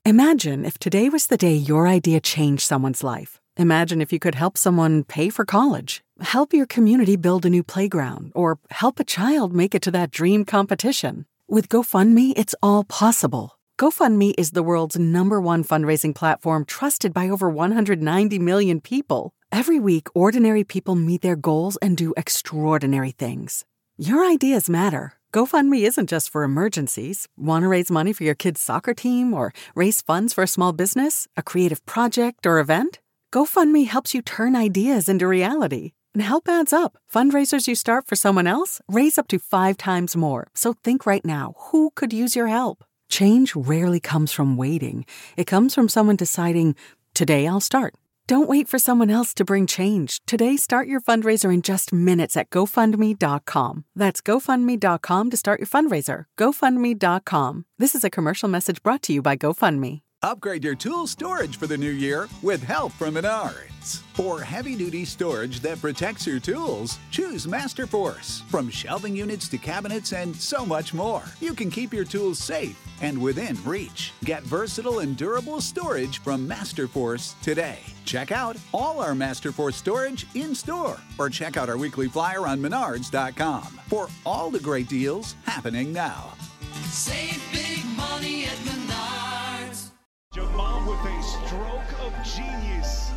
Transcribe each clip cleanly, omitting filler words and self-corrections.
Imagine if today was the day your idea changed someone's life. Imagine if you could help someone pay for college, help your community build a new playground, or help a child make it to that dream competition. With GoFundMe, it's all possible. GoFundMe is the world's #1 fundraising platform trusted by over 190 million people. Every week, ordinary people meet their goals and do extraordinary things. Your ideas matter. GoFundMe isn't just for emergencies. Want to raise money for your kid's soccer team or raise funds for a small business, a creative project, or event? GoFundMe helps you turn ideas into reality. And help adds up. Fundraisers you start for someone else raise up to 5 times more. So think right now, who could use your help? Change rarely comes from waiting. It comes from someone deciding, today I'll start. Don't wait for someone else to bring change. Today, start your fundraiser in just minutes at GoFundMe.com. That's GoFundMe.com to start your fundraiser. GoFundMe.com. This is a commercial message brought to you by GoFundMe. Upgrade your tool storage for the new year with help from Menards. For heavy-duty storage that protects your tools, choose Masterforce. From shelving units to cabinets and so much more, you can keep your tools safe and within reach. Get versatile and durable storage from Masterforce today. Check out all our Masterforce storage in-store or check out our weekly flyer on Menards.com for all the great deals happening now. Save big money at Menards. Jamal with a stroke of genius.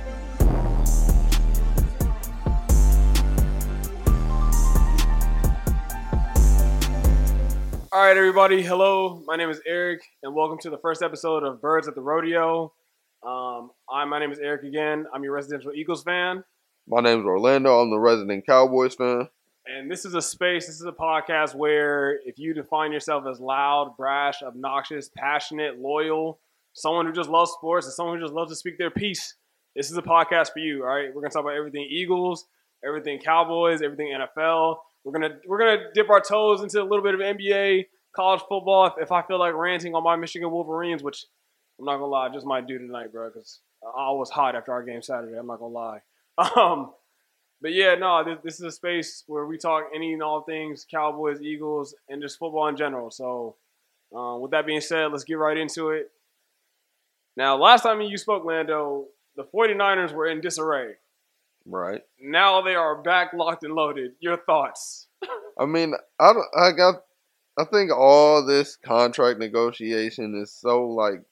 All right, everybody. Hello, my name is Eric, and welcome to the first episode of Birds at the Rodeo. My name is Eric again. I'm your residential Eagles fan. My name is Orlando. I'm the resident Cowboys fan. And this is a podcast where if you define yourself as loud, brash, obnoxious, passionate, loyal, someone who just loves sports and someone who just loves to speak their piece, this is a podcast for you, all right? We're going to talk about everything Eagles, everything Cowboys, everything NFL. We're gonna dip our toes into a little bit of NBA, college football. If I feel like ranting on my Michigan Wolverines, which I'm not gonna lie, I just might do tonight, bro, because I was hot after our game Saturday. I'm not gonna lie. But yeah, no, this is a space where we talk any and all things Cowboys, Eagles, and just football in general. So with that being said, let's get right into it. Now, last time you spoke, Lando, the 49ers were in disarray. Right. Now they are back, locked and loaded. Your thoughts? I mean, I think all this contract negotiation is so like,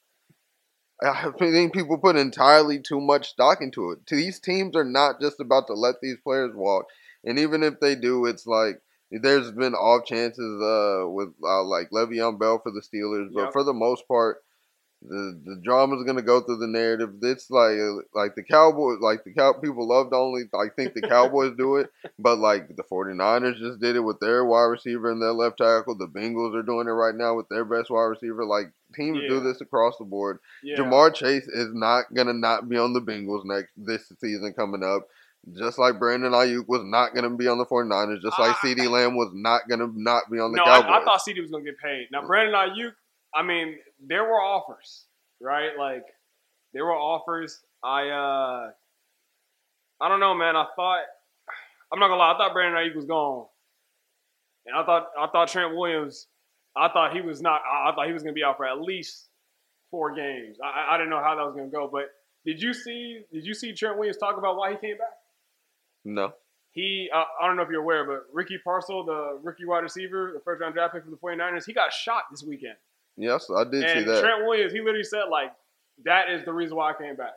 I think people put entirely too much stock into it. These teams are not just about to let these players walk, and even if they do, it's like there's been off chances with like Le'Veon Bell for the Steelers, but for the most part, the drama's gonna go through the narrative. It's like the Cowboys, people love to only think the Cowboys do it, but like the 49ers just did it with their wide receiver and their left tackle. The Bengals are doing it right now with their best wide receiver. Like teams do this across the board. Yeah. Jamar Chase is not gonna not be on the Bengals this season coming up. Just like Brandon Ayuk was not going to be on the 49ers. Just like CeeDee Lamb was not going to not be on the Cowboys. I thought CeeDee was going to get paid. Now, Brandon Ayuk, I mean, there were offers, right? Like, there were offers. I don't know, man. I'm not going to lie. I thought Brandon Ayuk was gone. And I thought Trent Williams, I thought he was going to be out for at least 4 games. I didn't know how that was going to go. But did you see Trent Williams talk about why he came back? No. I don't know if you're aware, but Ricky Parcell, the rookie wide receiver, the first-round draft pick for the 49ers, he got shot this weekend. Yes, I did see that. And Trent Williams, he literally said, like, that is the reason why I came back.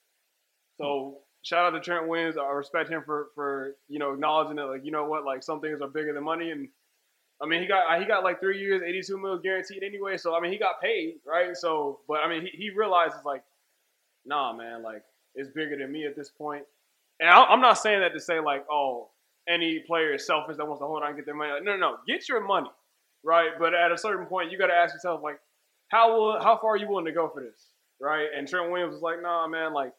So shout out to Trent Williams. I respect him for acknowledging that, like, you know what, like, some things are bigger than money. And, I mean, he got like 3 years, $82 million guaranteed anyway. So, I mean, he got paid, right? So, but, I mean, he realizes, like, nah, man, like, it's bigger than me at this point. And I'm not saying that to say, like, oh, any player is selfish that wants to hold on and get their money. Like, no. Get your money, right? But at a certain point, you got to ask yourself, like, how far are you willing to go for this, right? And Trent Williams was like, nah, man, like,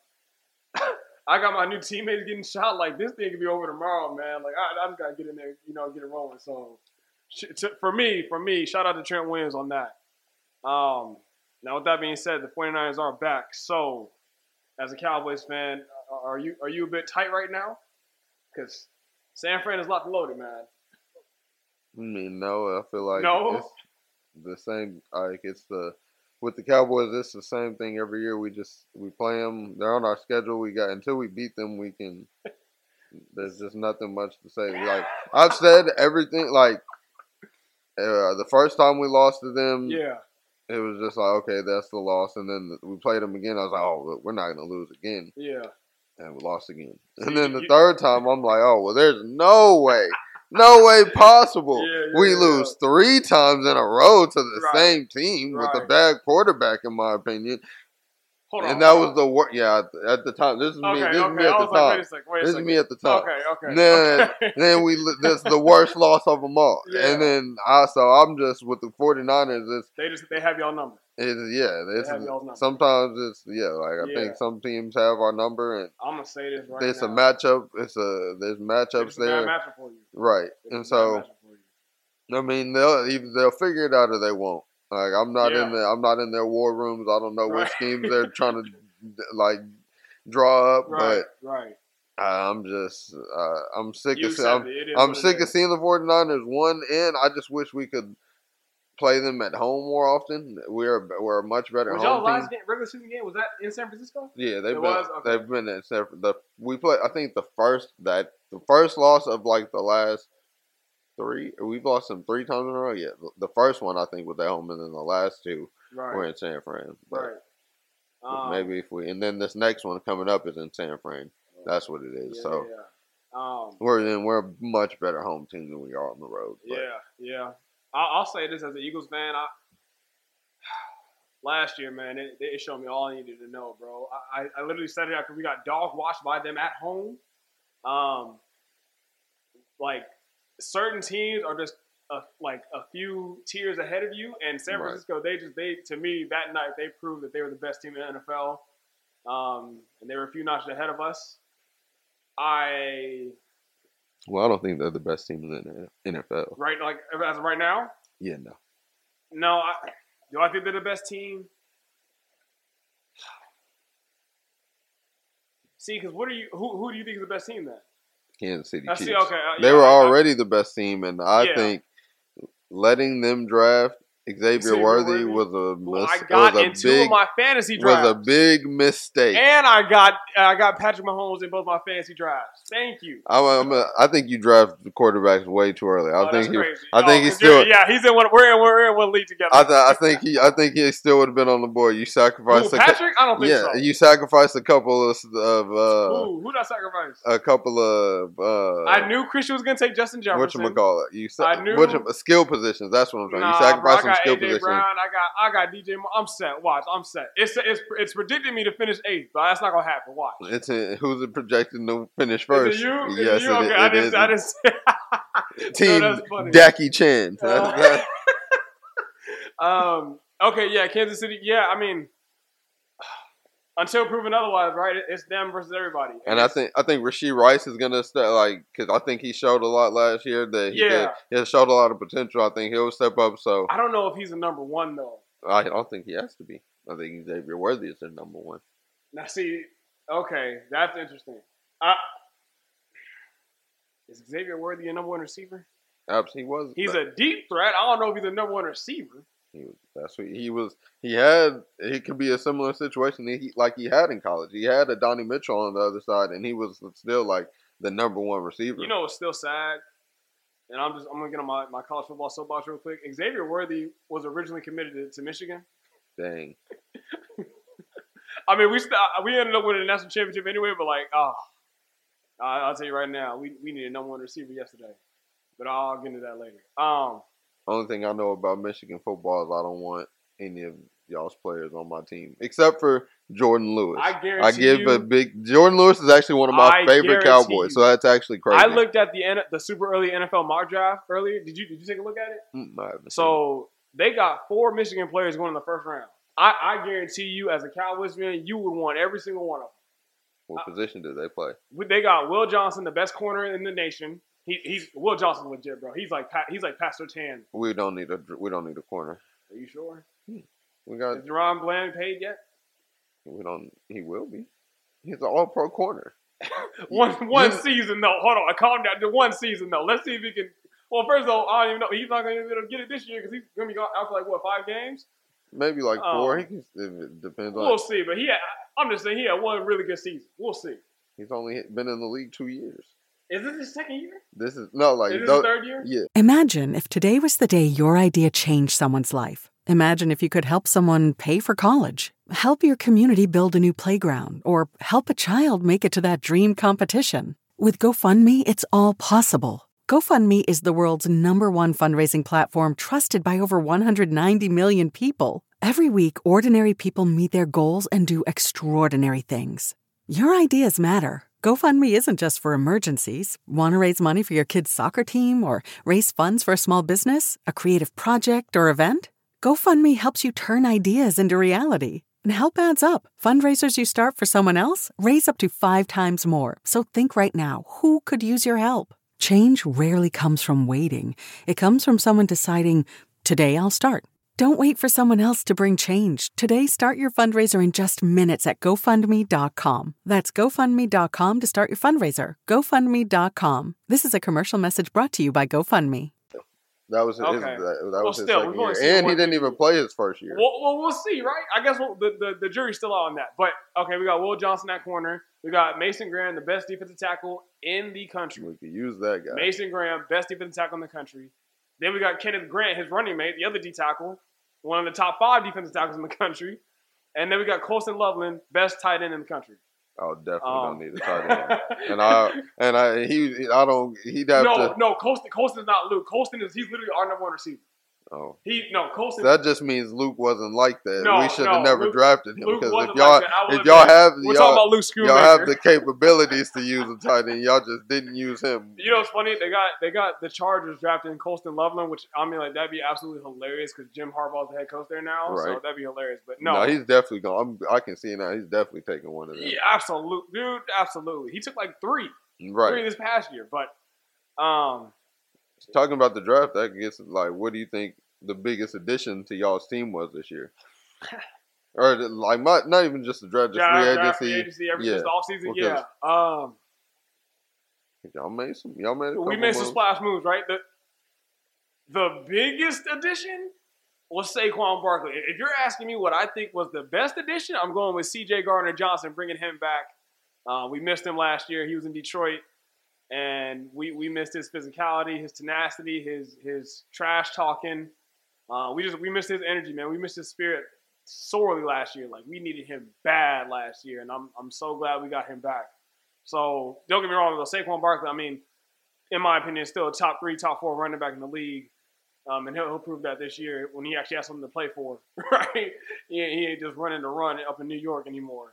I got my new teammates getting shot. Like, this thing could be over tomorrow, man. Like, I just got to get in there, get it rolling. So, for me, shout out to Trent Williams on that. Now, with that being said, the 49ers are back. So, as a Cowboys fan, are you a bit tight right now? Because San Fran is locked and loaded, man. I mean, no. I feel like no? it's the same. Like it's the with the Cowboys, it's the same thing every year. We play them. They're on our schedule. Until we beat them, we can. There's just nothing much to say. Like I've said everything. Like the first time we lost to them, Yeah. it was just like, okay, that's the loss. And then we played them again. I was like, oh, we're not gonna lose again. Yeah. And we lost again. And then the third time, I'm like, oh, well, there's no way possible. We lose 3 times in a row to the same team with a bad quarterback, in my opinion. Hold on. And that was the worst. Yeah, at the time. This is me. This is me at the time. This is me at the time. Okay. Then this is the worst loss of them all. Yeah. And then I'm just with the 49ers. They have y'all number. Sometimes it's I think some teams have our number, and I'm gonna say this right it's now. a matchup. There's matchups there. It's a bad matchup for you. Right, and so I mean they'll figure it out or they won't. Like I'm not in their war rooms. I don't know what schemes they're trying to like draw up, but I'm just I'm sick of seeing the 49ers win. I just wish we could play them at home more often. We're a much better home y'all last team. regular season game, was that in San Francisco? Yeah, they've been in San Francisco. We play. I think the first loss of like the last 3. We've lost them 3 times in a row. Yeah, the first one I think was at home, and then the last 2 were in San Fran. But maybe and then this next one coming up is in San Fran. That's what it is. We're a much better home team than we are on the road. But. Yeah. I'll say this as an Eagles fan. Last year, man, it showed me all I needed to know, bro. I literally said it after we got dog washed by them at home. Like certain teams are just a few tiers ahead of you, and San Francisco, they to me that night they proved that they were the best team in the NFL, and they were a few notches ahead of us. Well, I don't think they're the best team in the NFL. Right, like as of right now? Yeah, no. No, do I think they're the best team? See, because who do you think is the best team then? Kansas City Chiefs. See, okay, they were already the best team, and I think letting them draft Xavier Worthy was a big mistake. And I got Patrick Mahomes in both my fantasy drafts. Thank you. I think you draft the quarterbacks way too early. That's crazy. He's still. He's in one. We're in one league together. I think he still would have been on the board. You sacrificed Patrick. I don't think so. You sacrificed a couple of. Who did I sacrifice? A couple of. I knew Christian was gonna take Justin Jefferson. Whatchamacallit? Skill positions. That's what I'm saying. You sacrificed some skill positions. Brown, I got DJ. I'm set. Watch, I'm set. It's predicting me to finish 8th, but that's not gonna happen. Watch. Who's it projecting to finish first? Is it you? Yes, it okay, I didn't. Team Jackie Chan. Okay, yeah, Kansas City. Yeah, I mean, until proven otherwise, right? It's them versus everybody. And I think Rashee Rice is gonna start because I think he showed a lot last year that he showed a lot of potential. I think he'll step up. So I don't know if he's a number 1 though. I don't think he has to be. I think Xavier Worthy is their number 1. Now see, okay, that's interesting. Is Xavier Worthy a number 1 receiver? Absolutely, he was. He's a deep threat. I don't know if he's a number 1 receiver. He could be a similar situation like he had in college. He had a Donnie Mitchell on the other side, and he was still like the number 1 receiver. You know what's still sad? And I'm gonna get on my college football soapbox real quick. Xavier Worthy was originally committed to Michigan. Dang. I mean, we ended up winning the national championship anyway, but I'll tell you right now, we needed a number 1 receiver yesterday. But I'll get into that later. Only thing I know about Michigan football is I don't want any of y'all's players on my team except for Jordan Lewis. Jordan Lewis is actually one of my favorite Cowboys, so that's actually crazy. I looked at the super early NFL mock draft earlier. Did you take a look at it? I haven't so they got 4 Michigan players going in the first round. I guarantee you, as a Cowboys fan, you would want every single one of them. What position do they play? They got Will Johnson, the best corner in the nation. Will Johnson's legit, bro. He's like Pastor Tan. We don't need a corner. Are you sure? We got. Is Deron Bland paid yet? He will be. He's an All-Pro corner. one season though. Hold on, calm down. The 1 season though. Let's see if he can. Well, first of all, I don't even know. He's not going to be able to get it this year because he's going to be out for 5 games. Maybe like 4. Um, He can. It depends on. We'll see, but I'm just saying he had one really good season. We'll see. He's only been in the league 2 years. Is this his second year? This is no like. Is this his third year? Yeah. Imagine if today was the day your idea changed someone's life. Imagine if you could help someone pay for college, help your community build a new playground, or help a child make it to that dream competition. With GoFundMe, it's all possible. GoFundMe is the world's #1 fundraising platform trusted by over 190 million people. Every week, ordinary people meet their goals and do extraordinary things. Your ideas matter. GoFundMe isn't just for emergencies. Want to raise money for your kid's soccer team or raise funds for a small business, a creative project, or event? GoFundMe helps you turn ideas into reality. And help adds up. Fundraisers you start for someone else raise up to 5 times more. So think right now, who could use your help? Change rarely comes from waiting. It comes from someone deciding, today I'll start. Don't wait for someone else to bring change. Today, start your fundraiser in just minutes at GoFundMe.com. That's GoFundMe.com to start your fundraiser. GoFundMe.com. This is a commercial message brought to you by GoFundMe. That was his, Okay. that was his Still, second we've only year. seen And he one didn't season. even play his first year. Well, we'll see, right? I guess the jury's still out on that. But, okay, we got Will Johnson at corner. We got Mason Graham, the best defensive tackle in the country. We could use that guy. Mason Graham, best defensive tackle in the country. Then we got Kenneth Grant, his running mate, the other D tackle, one of the top 5 defensive tackles in the country. And then we got Colston Loveland, best tight end in the country. Oh, definitely don't need a tight end. He'd have to. No, Colston's not Luke. He's literally our #1 receiver. Oh. Colston. That just means Luke wasn't like that. No, we should have never Luke- drafted him Luke because wasn't if y'all like that. I will if admit y'all that. have We're talking about Luke y'all have Schoonmaker. the capabilities to use a tight end, y'all just didn't use him. You know what's funny? They got the Chargers drafting Colston Loveland, which I mean, like that'd be absolutely hilarious because Jim Harbaugh's the head coach there now, so Right. that'd be hilarious. But No, he's definitely going. I can see it now. He's definitely taking one of them. yeah, absolutely, dude, absolutely. He took like three Right. this past year, but Talking about the draft, that gets like, what do you think the biggest addition to y'all's team was this year? Or like, not even just the draft, just free agency. just the offseason. Because Yeah. Y'all made a couple We made some moves. splash moves, right? The biggest addition was Saquon Barkley. If you're asking me what I think was the best addition, I'm going with C.J. Gardner-Johnson, bringing him back. We missed him last year. He was in Detroit, and we missed his physicality, his tenacity, his trash talking. We missed his energy, man. We missed his spirit sorely last year. Like, we needed him bad last year, and I'm so glad we got him back. So don't get me wrong, though. Saquon Barkley, I mean, in my opinion, is still a top 3, top 4 running back in the league. And he'll prove that this year when he actually has something to play for, right? He ain't just running to run up in New York anymore.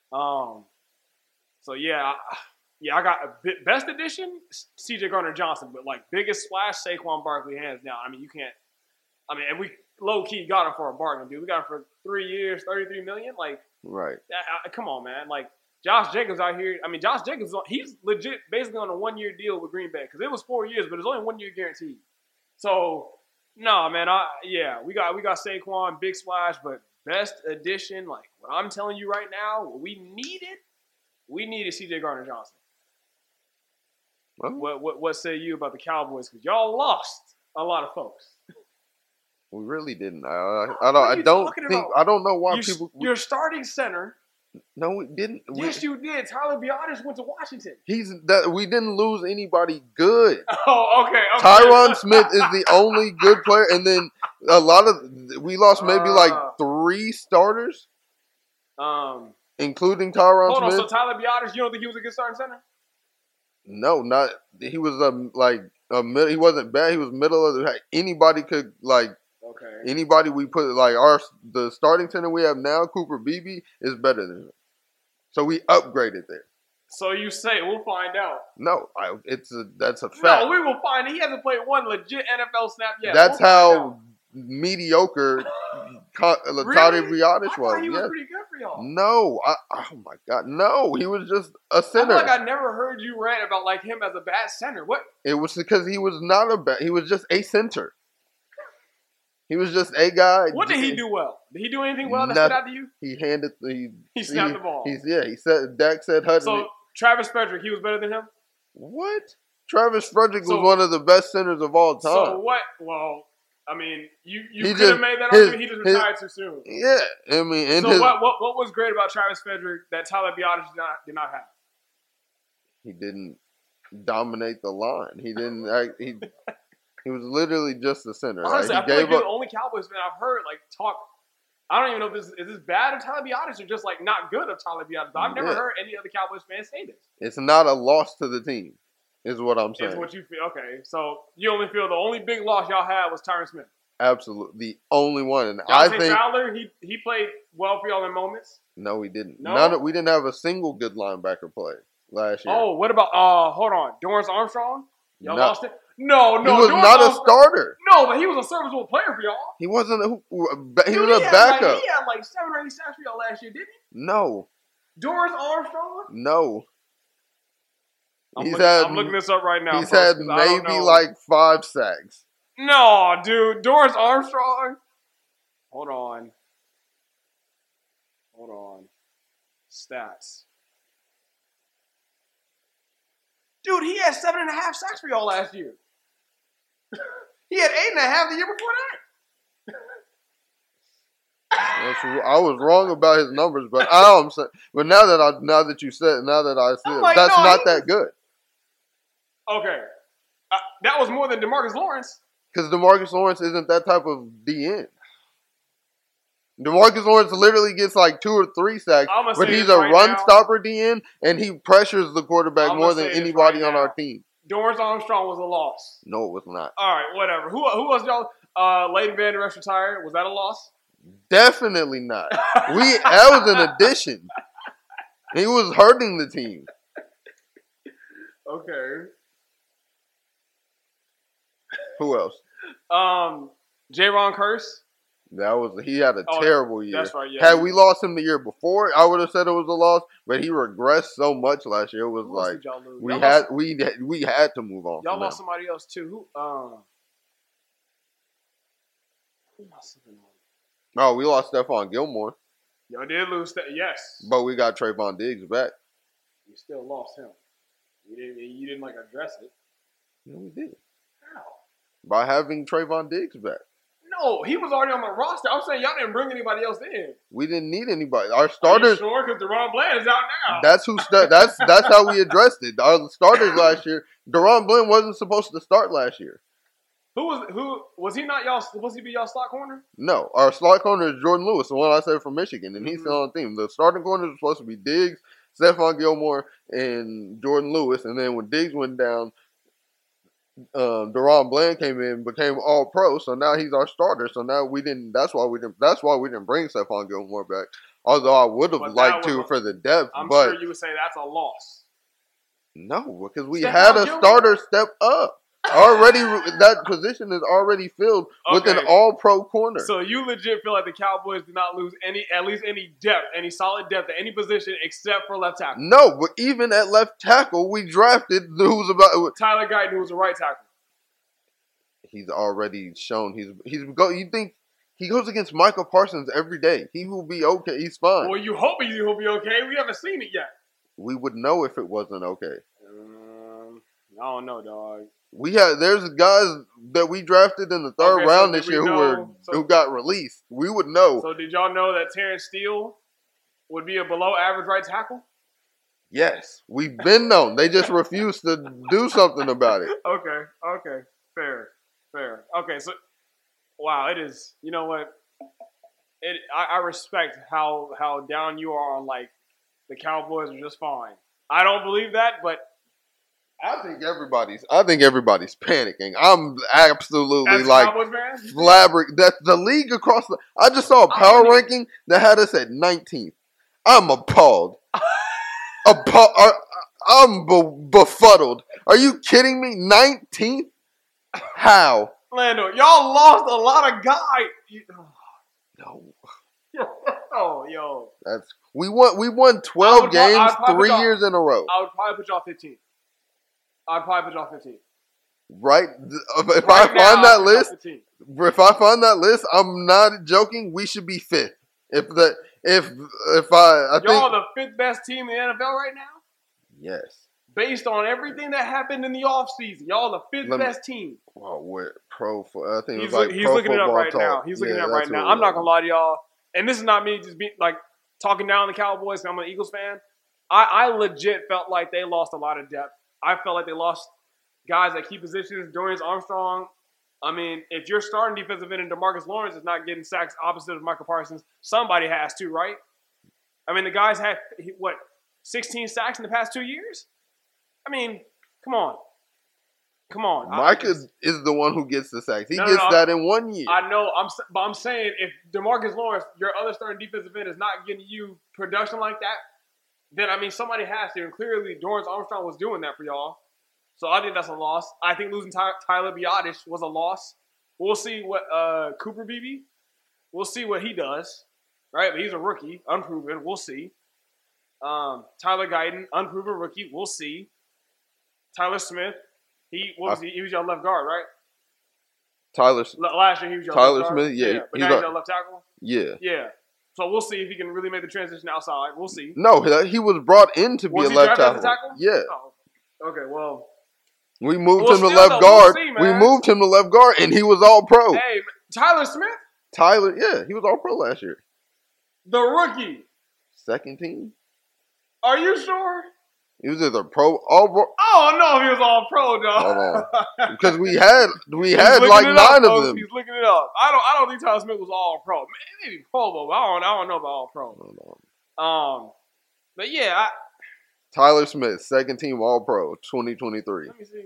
So I got a best addition, C.J. Gardner-Johnson, but like biggest splash, Saquon Barkley, hands down. I mean, you can't. I mean, and we low key got him for a bargain, dude. We got him for 3 years, $33 million. Like, Right. come on, man. Like, Josh Jacobs out here. I mean, Josh Jacobs, he's legit basically on a 1-year deal with Green Bay because it was 4 years, but it's only 1 year guaranteed. So, no, man. We got Saquon, big splash, but best addition, like what I'm telling you right now, what we needed C.J. Gardner-Johnson. Well, What say you about the Cowboys? Because y'all lost a lot of folks. we really didn't. What I are you don't talking think. about? I don't know why people. Your starting center. No, we didn't. Yes, you did. Tyler Biotis went to Washington. We didn't lose anybody good. Oh, okay. Tyron Smith is the only good player, and then we lost maybe like 3 starters, including Tyron Hold on. Smith. So Tyler Biotis, you don't think he was a good starting center? No, not he was he wasn't bad. He was middle of the. Anybody could like. Okay. Anybody we put like the starting center we have now, Cooper Beebe, is better than him. So we upgraded there. So you say we'll find out. No, that's a fact. No, we will find. He hasn't played one legit NFL snap yet. That's We'll how mediocre Tyler Biotis I was. thought he was Yes. pretty good for y'all. No, oh my God, no! He was just a I center. feel like I never heard you rant about like him as a bad center. What? It was because he was not a bad. He was just a center. He was just a guy. What did he do well? Did he do anything well that stood out to you? He handed He snapped the ball. He said Dak said Hudson. So Travis Frederick, he was better than him. What? Travis Frederick was one of the best centers of all time. So what? Well, I mean, you He could just- have made that his- argument. He just retired too soon. Yeah, I mean, and So his, what was great about Travis Frederick that Tyler Biadasz did not have? he didn't dominate the line. He didn't. He was literally just a center. Honestly, He I feel like gave you're up. the only Cowboys fan I've heard like talk. I don't even know if this is bad of Tyler Biadasz or just like not good of Tyler Biadasz. But I've never Yeah. heard any other Cowboys fan say this. It's not a loss to the team, is what I'm saying. Is what you feel? Okay, so you only feel the only big loss y'all had was Tyron Smith. Absolutely, the only one. And I Dante think Fowler, he played well for y'all in moments. no, we didn't. No? We didn't have a single good linebacker play last year. Oh, what about hold on, Dorrance Armstrong? Y'all No. lost it. No, he was Dorrance not a Armstrong- starter. No, but he was a serviceable player for y'all. He wasn't. He Dude, was a had backup. he had like 7 or 8 sacks for y'all last year, didn't he? No, Dorrance Armstrong. no. I'm looking this up right now. He's folks, had 'cause I don't maybe know. like 5 sacks. No, dude, Dorrance Armstrong. Hold on. Stats. Dude, he had 7.5 sacks for y'all last year. He had 8.5 the year before that. I was wrong about his numbers, but I'm saying. But now that I see it, like, that's no, not he- that good. Okay. That was more than DeMarcus Lawrence. Because DeMarcus Lawrence isn't that type of DN. DeMarcus Lawrence literally gets like 2 or 3 sacks, I'ma but say he's this a right run now. stopper DN, and he pressures the quarterback I'ma more say than this anybody right on now. our team. Dorrance Armstrong was a loss. No, it was not. All right, whatever. Who was y'all? Leighton Vander Esch retired. Was that a loss? Definitely not. That was an addition. He was hurting the team. Okay. Who else? J-Ron Curse. He had a Oh, terrible year. that's right, yeah. Had we lost him the year before, I would have said it was a loss. But he regressed so much last year. It was Who else like did y'all lose? we Y'all had lost- we had to move on. Y'all from lost him. somebody else too. Who am I sleeping on? Oh, we lost Stephon Gilmore, Y'all did lose that. Yes, but we got Trayvon Diggs back. you still lost him. You didn't like address it. Yeah, we did How? by having Trayvon Diggs back. No, he was already on the roster. I'm saying y'all didn't bring anybody else in. We didn't need anybody. Our Are you starters. sure? Because Deron Bland is out now. That's how we addressed it. Our starters last year. Deron Bland wasn't supposed to start last year. Who was he not y'all? Supposed to be y'all slot corner? No, our slot corner is Jordan Lewis, the one I said from Michigan, and he's Mm-hmm. still on the team. The starting corners were supposed to be Diggs, Stephon Gilmore, and Jordan Lewis. And then when Diggs went down, Deron Bland came in, became All Pro. So now he's our starter. So now we didn't. That's why we didn't bring Stephon Gilmore back. Although I would have But liked that to was- for the depth, I'm but sure you would say that's a loss. no, because we Stephon had a Gilmore? starter step up. Already, that position is already filled with an Okay. All-Pro corner. So you legit feel like the Cowboys did not lose at least any depth, any solid depth at any position except for left tackle. No, but even at left tackle, we drafted who's about. Tyler Guyton, who was a right tackle. He's already shown you think he goes against Michael Parsons every day. He will be okay. He's fine. Well, you hope he'll be okay. We haven't seen it yet. We would know if it wasn't okay. I don't know, dog. There's guys that we drafted in the third Okay, so round did this we year know- who got released. We would know. So did y'all know that Terrence Steele would be a below average right tackle? Yes, we've been known. They just refuse to do something about it. Okay. Fair. Okay, so wow, it is. You know what? I respect how down you are on like the Cowboys are just fine. I don't believe that, but I think everybody's panicking. I'm absolutely as like Cowboys fans, that the league across the. I just saw a power mean- ranking that had us at 19th. I'm appalled. I'm befuddled. Are you kidding me? 19th? How? Lando, y'all lost a lot of guys. No, Oh, yo. we won 12 I would games probably 3 put y'all- years in a row. I would probably put y'all 15. I'd probably put y'all 15. Right? If Right I now, find I'd that put y'all list, 15. if I find that list, I'm not joking. We should be 5th. I Y'all think the 5th best team in the NFL right now? yes. based on everything that happened in the offseason. Y'all the fifth best team. Well, what I think He's, it was like he's Pro looking it up Football right Talk. now. He's looking it up right that's now. what it I'm not was. gonna lie to y'all, and this is not me just being like talking down the Cowboys. I'm an Eagles fan. I legit felt like they lost a lot of depth. I felt like they lost guys at key positions. Dorian Armstrong. I mean, if your starting defensive end and DeMarcus Lawrence is not getting sacks opposite of Michael Parsons, somebody has to, right? I mean, the guys had, 16 sacks in the past 2 years? I mean, come on. Come on. Mike is the one who gets the sacks. He No, gets that in 1 year. I know. But I'm saying if DeMarcus Lawrence, your other starting defensive end, is not getting you production like that, then, I mean, somebody has to. And clearly, Dorrance Armstrong was doing that for y'all. So I think that's a loss. I think losing Tyler Biadasz was a loss. We'll see what Cooper Beebe, we'll see what he does, right? But he's a rookie, unproven. We'll see. Tyler Guyton, unproven rookie. We'll see. Tyler Smith, he was your left guard, right? Last year he was your Tyler left guard. Smith, yeah. But now he's your left tackle? Yeah. Yeah. So we'll see if he can really make the transition outside. We'll see. No, he was brought in to be Was a he left drafted tackle. as a tackle? Yeah. Oh. Okay, well. We moved Well, him to still, left though, guard. we'll see, We man. moved him to left guard, and he was all pro. Hey, Tyler Smith? Tyler, yeah, he was all pro last year. The rookie. Second team. Are you sure? He was either pro, all pro. I don't know if he was all pro, dog. Hold on, because we had He's like looking it 9 up, of folks. them. He's looking it up. I don't think Tyler Smith was all pro. Maybe Pro Bowl, but I don't know about all pro. But yeah, Tyler Smith, second team all pro, 2023. let me see.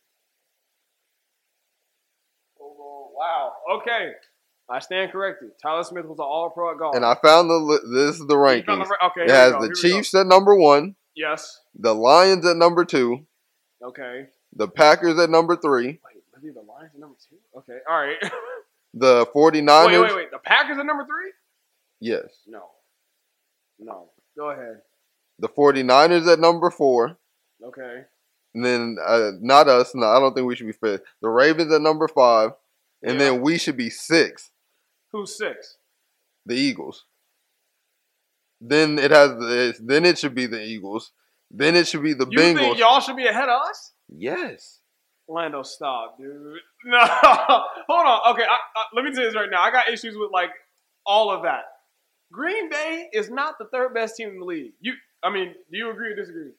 Oh, wow. Okay. I stand corrected. Tyler Smith was an all-pro at golf. And I found this is the You found rankings. okay, It here has we go, the here we go. Chiefs at number 1, Yes. the Lions at number 2, Okay. the Packers at number 3, Wait, maybe the Lions are number 2? Okay. All right. the 49ers. Wait. The Packers are number 3? Yes. No. Go ahead. The 49ers at number 4. Okay. And then, not us. No, I don't think we should be 5th. The Ravens at number 5. And then we should be 6th. Who's 6? The Eagles. Then it should be the Eagles. Then it should be the You Bengals. think y'all should be ahead of us? Yes. Lando, stop, dude. No. Hold on. Okay, let me tell you this right now. I got issues with, all of that. Green Bay is not the third best team in the league. Do you agree or disagree?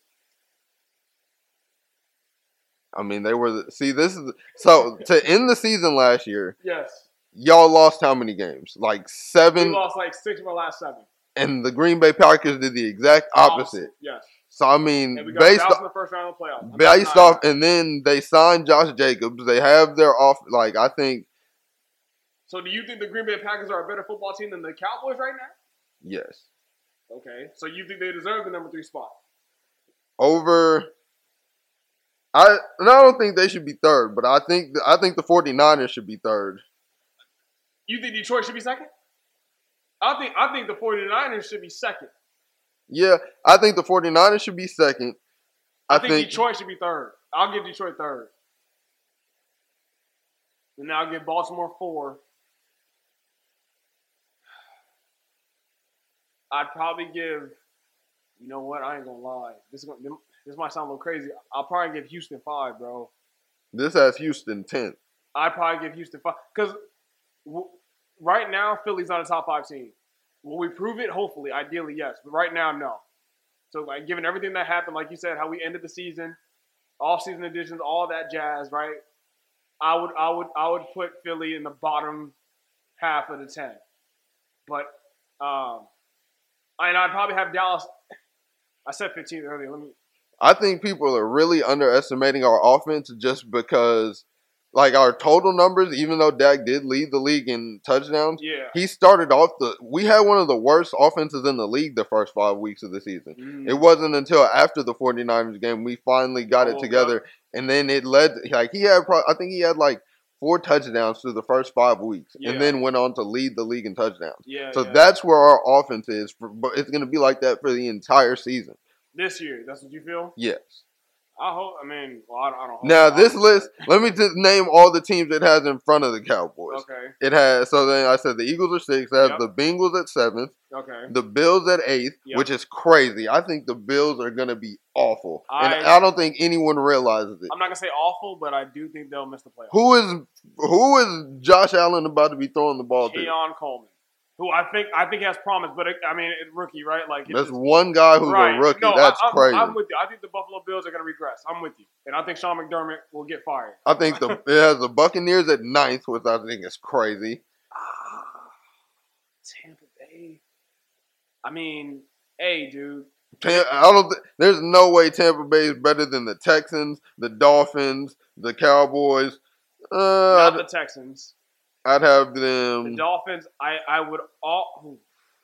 I mean, they were. To end the season last year, Yes. y'all lost how many games? Like 7. We lost 6 of our last 7. And the Green Bay Packers did the exact opposite. Yes. So, I mean, And we got bounced in the first round of the playoffs. based off, and then they signed Josh Jacobs. They have their off. I think. So do you think the Green Bay Packers are a better football team than the Cowboys right now? Yes. Okay. So you think they deserve the number 3 spot? I don't think they should be 3rd, but I think the 49ers should be 3rd. You think Detroit should be 2nd? I think the 49ers should be 2nd. Yeah, I think the 49ers should be 2nd. I think Detroit should be 3rd. I'll give Detroit 3rd. And then I'll give Baltimore 4. I'd probably give, you know what? I ain't gonna lie. This might sound a little crazy. I'll probably give Houston 5, bro. This has Houston 10th. I'd probably give Houston 5 because right now Philly's not a top 5 team. Will we prove it? Hopefully, ideally, yes. But right now, no. So, given everything that happened, like you said, how we ended the season, off-season additions, all that jazz, right? I would put Philly in the bottom half of the 10. But I'd probably have Dallas. I said 15th earlier. I think people are really underestimating our offense just because, our total numbers, even though Dak did lead the league in touchdowns, he started off we had one of the worst offenses in the league the first 5 weeks of the season. It wasn't until after the 49ers game we finally got it together, and then it led, I think he had 4 touchdowns through the first 5 weeks, and then went on to lead the league in touchdowns. That's where our offense is, but it's going to be like that for the entire season. This year, that's what you feel? Yes. I hope. I mean, well, I don't. Hope Now so. this list, let me just name all the teams it has in front of the Cowboys. Okay. It has, so then I said the Eagles are 6th. It has Yep. the Bengals at 7th. Okay. The Bills at 8th, Yep. which is crazy. I think the Bills are going to be awful. And I- I don't think anyone realizes it. I'm not gonna say awful, but I do think they'll miss the playoffs. Who is Josh Allen about to be throwing the ball to? Keon Coleman, who I think has promise, but rookie, right? Like That's one guy who's right. a rookie. No, That's crazy. I'm with you. I think the Buffalo Bills are gonna regress. I'm with you, and I think Sean McDermott will get fired. I think it has the Buccaneers at 9th, which I think is crazy. Tampa Bay. I mean, hey, dude. There's no way Tampa Bay is better than the Texans, the Dolphins, the Cowboys. Not the Texans. I'd have them. The Dolphins. I would all.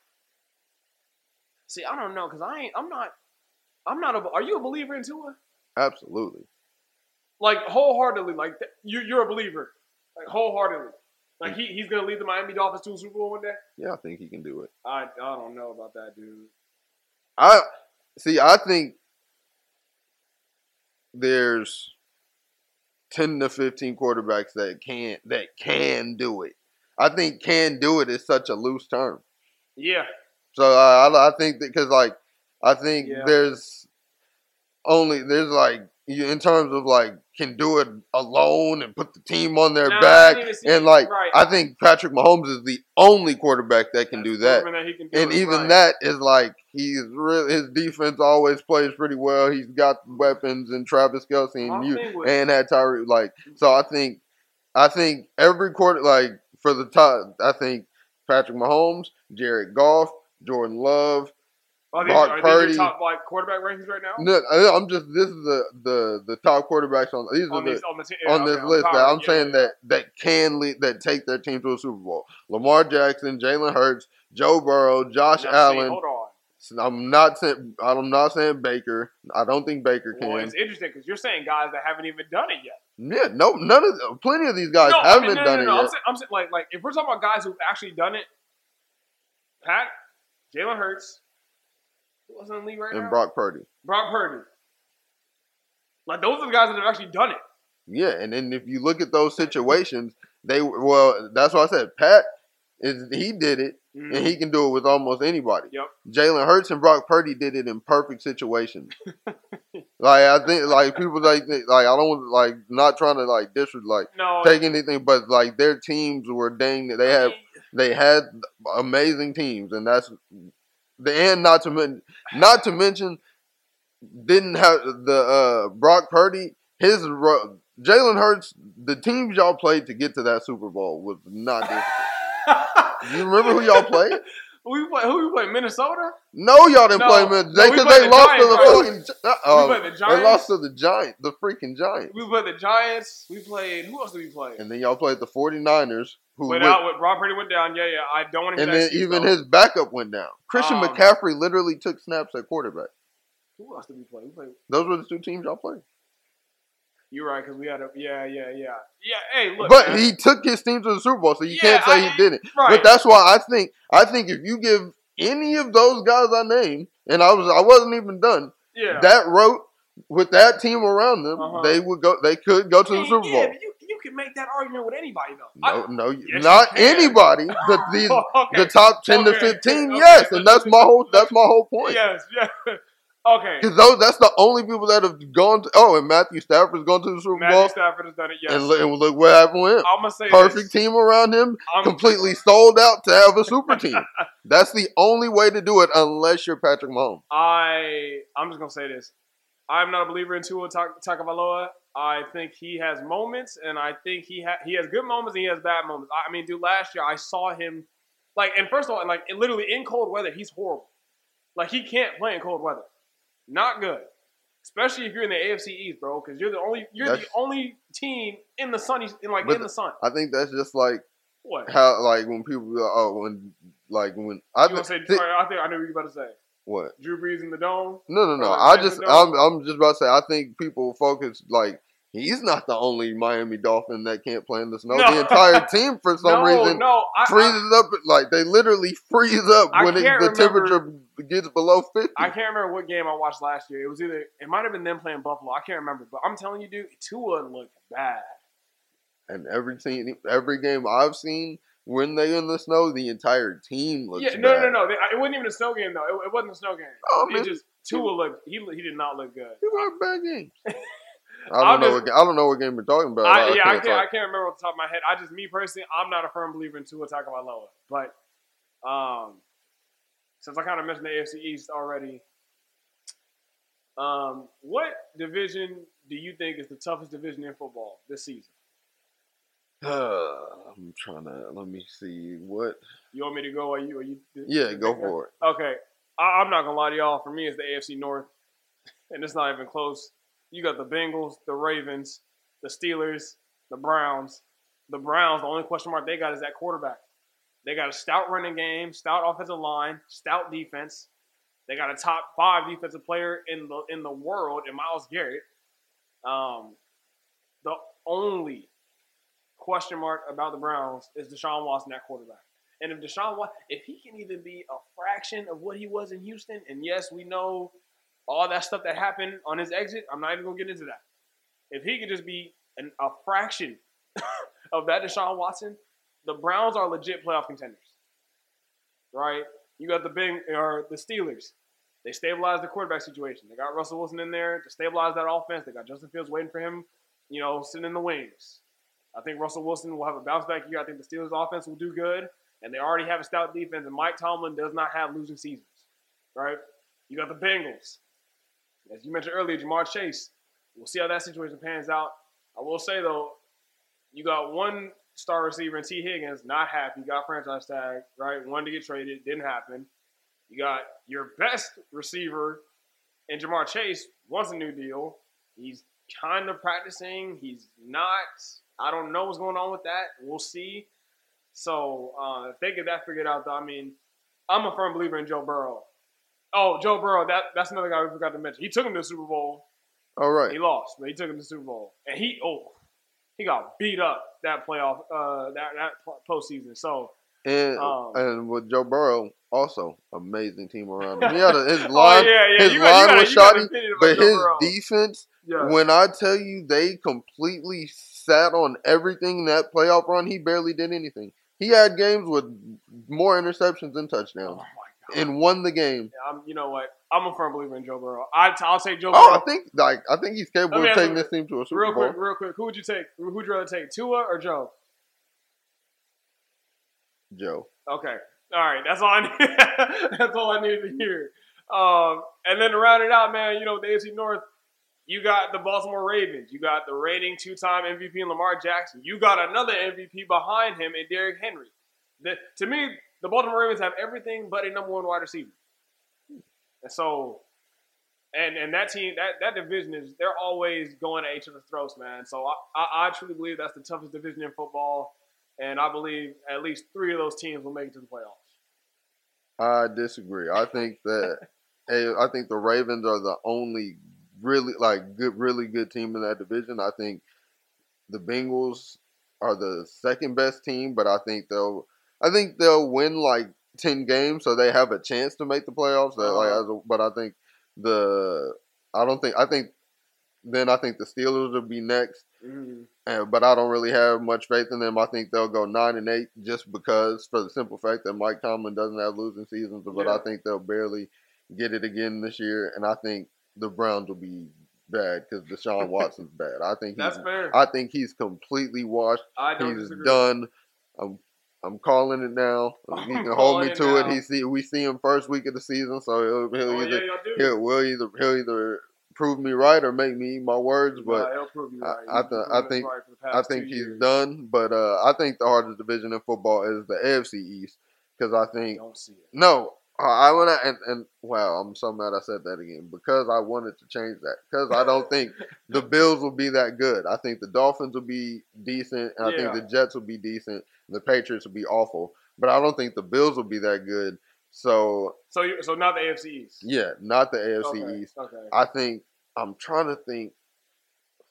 See, I don't know because I'm not. Are you a believer in Tua? Absolutely. Like wholeheartedly, like you're a believer, like wholeheartedly. Like he's gonna lead the Miami Dolphins to a Super Bowl one day. Yeah, I think he can do it. I don't know about that, dude. I think there's 10 to 15 quarterbacks that can do it. I think "can do it" is such a loose term. Yeah. So I think that because Yeah. there's like in terms of like can do it alone and put the team on their Nah, I back didn't even see and it. like Right. I think Patrick Mahomes is the only quarterback that can do that. Proven he can do And it, even right. that is like his defense always plays pretty well. He's got weapons and Travis Kelce My thing was- and had Tyreek. Like so, I think every quarter like for the top, I think Patrick Mahomes, Jared Goff, Jordan Love, Are Brock these Purdy. your top like quarterback rankings right now? No, this is the top quarterbacks on these are On the this on this okay, list power, that I'm yeah, saying yeah. that can lead, that take their team to a Super Bowl. Lamar Jackson, Jalen Hurts, Joe Burrow, Josh Now, see, Allen. hold on. I'm not saying Baker. I don't think Baker can. Well, it's interesting because you're saying guys that haven't even done it yet. Yeah, no, plenty of these guys No, haven't no, done it no. yet. I'm saying like if we're talking about guys who've actually done it, Pat, Jalen Hurts, who else in the league right And now? Brock Purdy. Brock Purdy. Like those are the guys that have actually done it. Yeah, and then if you look at those situations, that's why I said Pat he did it, Mhm. and he can do it with almost anybody. Yep. Jalen Hurts and Brock Purdy did it in perfect situations. Like I think, like people like I don't like not trying to like No. take anything, but like their teams were dang. They had amazing teams, and that's not to mention didn't have the Brock Purdy. Jalen Hurts, the teams y'all played to get to that Super Bowl was not difficult. You remember who y'all played? Who we play? Minnesota? No, y'all didn't No. play them No, we because played they the lost Giants, to the right? fucking. We played the They Giants. lost to the freaking Giants. We played the Giants. We played. Who else did we play? And then y'all played the 49ers, who Played went- out with Brock Purdy went down. Yeah. I don't want to. and then even his backup went down. Christian McCaffrey literally took snaps at quarterback. Who else did we play? We played. Those were the two teams y'all played. You're right because we had a yeah. Hey, look. But man. he took his team to the Super Bowl, so you Yeah, can't say he didn't. right. But that's why I think if you give any of those guys I named, and I wasn't even done. Yeah. That route with that team around them, Uh-huh. they could go to the Super Bowl. Yeah, but you can make that argument with anybody though. No, you not can. anybody. But these Okay. the top 10 to Okay. 15, Okay. yes, and that's my whole point. Yes. Okay. Because that's the only people that have gone to. Oh, and Matthew Stafford's gone to the Super Bowl. Matthew Stafford has done it. Yes. And look what happened with him. I'm gonna say Perfect this. team around him, I'm- completely sold out to have a super team. That's the only way to do it unless you're Patrick Mahomes. I'm just gonna say this. I'm not a believer in Tua Tagovailoa. I think he has moments, and I think he has good moments and he has bad moments. I mean, dude, last year I saw him and first of all, literally in cold weather, he's horrible. Like he can't play in cold weather. Not good. Especially if you're in the AFC East, bro, because you're the only team in the sun in the sun. I think that's just like What? how when people be like, when I You gonna say? I think I knew what you were about to say. what? Drew Brees in the dome. No. Or I Jason just Dome. I'm just about to say I think people focus like He's not the only Miami Dolphin that can't play in the snow. No. The entire team, for some reason, freezes up. Like, they literally freeze up when the temperature gets below 50. I can't remember what game I watched last year. It might have been them playing Buffalo. I can't remember. But I'm telling you, dude, Tua looked bad. And every game I've seen, when they in the snow, the entire team looks bad. No. It wasn't even a snow game, though. It wasn't a snow game. Oh, it just, Tua looked, he did not look good. He had bad games. I don't know what game we're talking about. I can't remember off the top of my head. Me personally, I'm not a firm believer in Tua Tagovailoa. But since I kind of mentioned the AFC East already, what division do you think is the toughest division in football this season? I'm trying to, let me see what. You want me to go? Yeah, go for it. Okay. I'm not going to lie to y'all. For me, it's the AFC North, and it's not even close. You got the Bengals, the Ravens, the Steelers, the Browns. The Browns, the only question mark they got is that quarterback. They got a stout running game, stout offensive line, stout defense. They got a top 5 defensive player in the world in Myles Garrett. The only question mark about the Browns is Deshaun Watson at quarterback. And if Deshaun Watson, if he can even be a fraction of what he was in Houston, and yes, we know all that stuff that happened on his exit, I'm not even going to get into that. If he could just be a fraction of that Deshaun Watson, the Browns are legit playoff contenders. Right? You got the Steelers. They stabilized the quarterback situation. They got Russell Wilson in there to stabilize that offense. They got Justin Fields waiting for him, sitting in the wings. I think Russell Wilson will have a bounce back year. I think the Steelers offense will do good. And they already have a stout defense. And Mike Tomlin does not have losing seasons. Right? You got the Bengals. As you mentioned earlier, Jamar Chase. We'll see how that situation pans out. I will say, though, you got one star receiver in T. Higgins, not happy. Got franchise tag, right? Wanted to get traded. Didn't happen. You got your best receiver in Jamar Chase, wants a new deal. He's kind of practicing. He's not. I don't know what's going on with that. We'll see. So if they get that figured out, though, I mean, I'm a firm believer in Joe Burrow. Oh, Joe Burrow, that's another guy we forgot to mention. He took him to the Super Bowl. All right. He lost, but he took him to the Super Bowl. And he got beat up that playoff, that postseason. So and with Joe Burrow, also amazing team around him. He had his line, his you line was shoddy, but his Burrow. defense. Yeah. When I tell you they completely sat on everything that playoff run, he barely did anything. He had games with more interceptions than touchdowns. Oh and won the game. Yeah, you know what? I'm a firm believer in Joe Burrow. I'll take Joe Burrow. I think he's capable of taking this team to a Super Bowl. Real quick. Who would you take? Who'd you rather take, Tua or Joe? Joe. Okay. All right. That's all I need. That's all I need to hear. And then to round it out, man, the AFC North, you got the Baltimore Ravens. You got the reigning 2-time MVP in Lamar Jackson. You got another MVP behind him in Derrick Henry. To me, the Baltimore Ravens have everything but a number 1 wide receiver. And so, and that team, that division they're always going at each other's throats, man. So I truly believe that's the toughest division in football. And I believe at least 3 of those teams will make it to the playoffs. I disagree. I think that I think the Ravens are the only really good team in that division. I think the Bengals are the second best team, but I think they'll win like 10 games, so they have a chance to make the playoffs. But I think I think the Steelers will be next. Mm-hmm. But I don't really have much faith in them. I think they'll go 9-8 just because, for the simple fact that Mike Tomlin doesn't have losing seasons. But I think they'll barely get it again this year. And I think the Browns will be bad because Deshaun Watson's bad. That's fair. I think he's completely washed. He's disagree. Done. I'm calling it now. He can hold me to it. We see him first week of the season, so he'll either prove me right or make me eat my words. But he'll prove you right. I think he's done. But I think the hardest division in football is the AFC East because I think don't see it. No. I want to, and wow, I'm so mad I said that again because I wanted to change that because I don't think the Bills will be that good. I think the Dolphins will be decent, and I think the Jets will be decent. The Patriots will be awful, but I don't think the Bills will be that good. So not the AFC East. Yeah, not the AFC East. Okay. I think I'm trying to think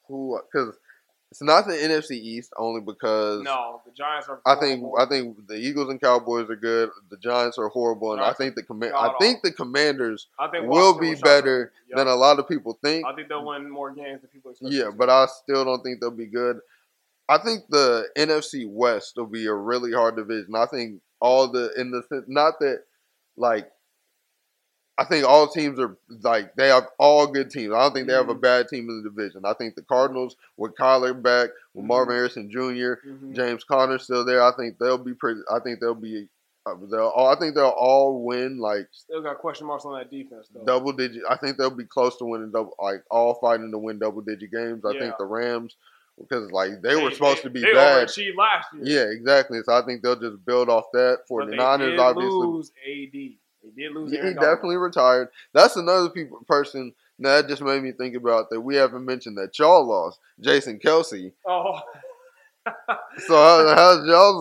who because it's not the NFC East only because No, the Giants are. I think horrible. the Eagles and Cowboys are good. The Giants are horrible, and I Giants think the god-awful. Commanders I think will Washington be will shock better them. than Yep. a lot of people think. I think they'll win more games than people expect. Yeah, them to. but I still don't think they'll be good. I think the NFC West will be a really hard division. I think not that like I think all teams are like they have all good teams. I don't think they have a bad team in the division. I think the Cardinals with Kyler back, with Marvin Harrison Jr., James Conner still there. I think they'll be pretty. I think they'll be. I think they'll all win like Still got question marks on that defense though. double digit. I think they'll be close to winning all fighting to win double digit games. I Yeah. think the Rams because like they were supposed to be they bad. overachieved last year. Yeah, exactly. So I think they'll just build off that. But they 49ers did obviously. lose AD. They did lose. He Aaron definitely retired. That's another person that just made me think about that we haven't mentioned that y'all lost Jason Kelsey. Oh. So how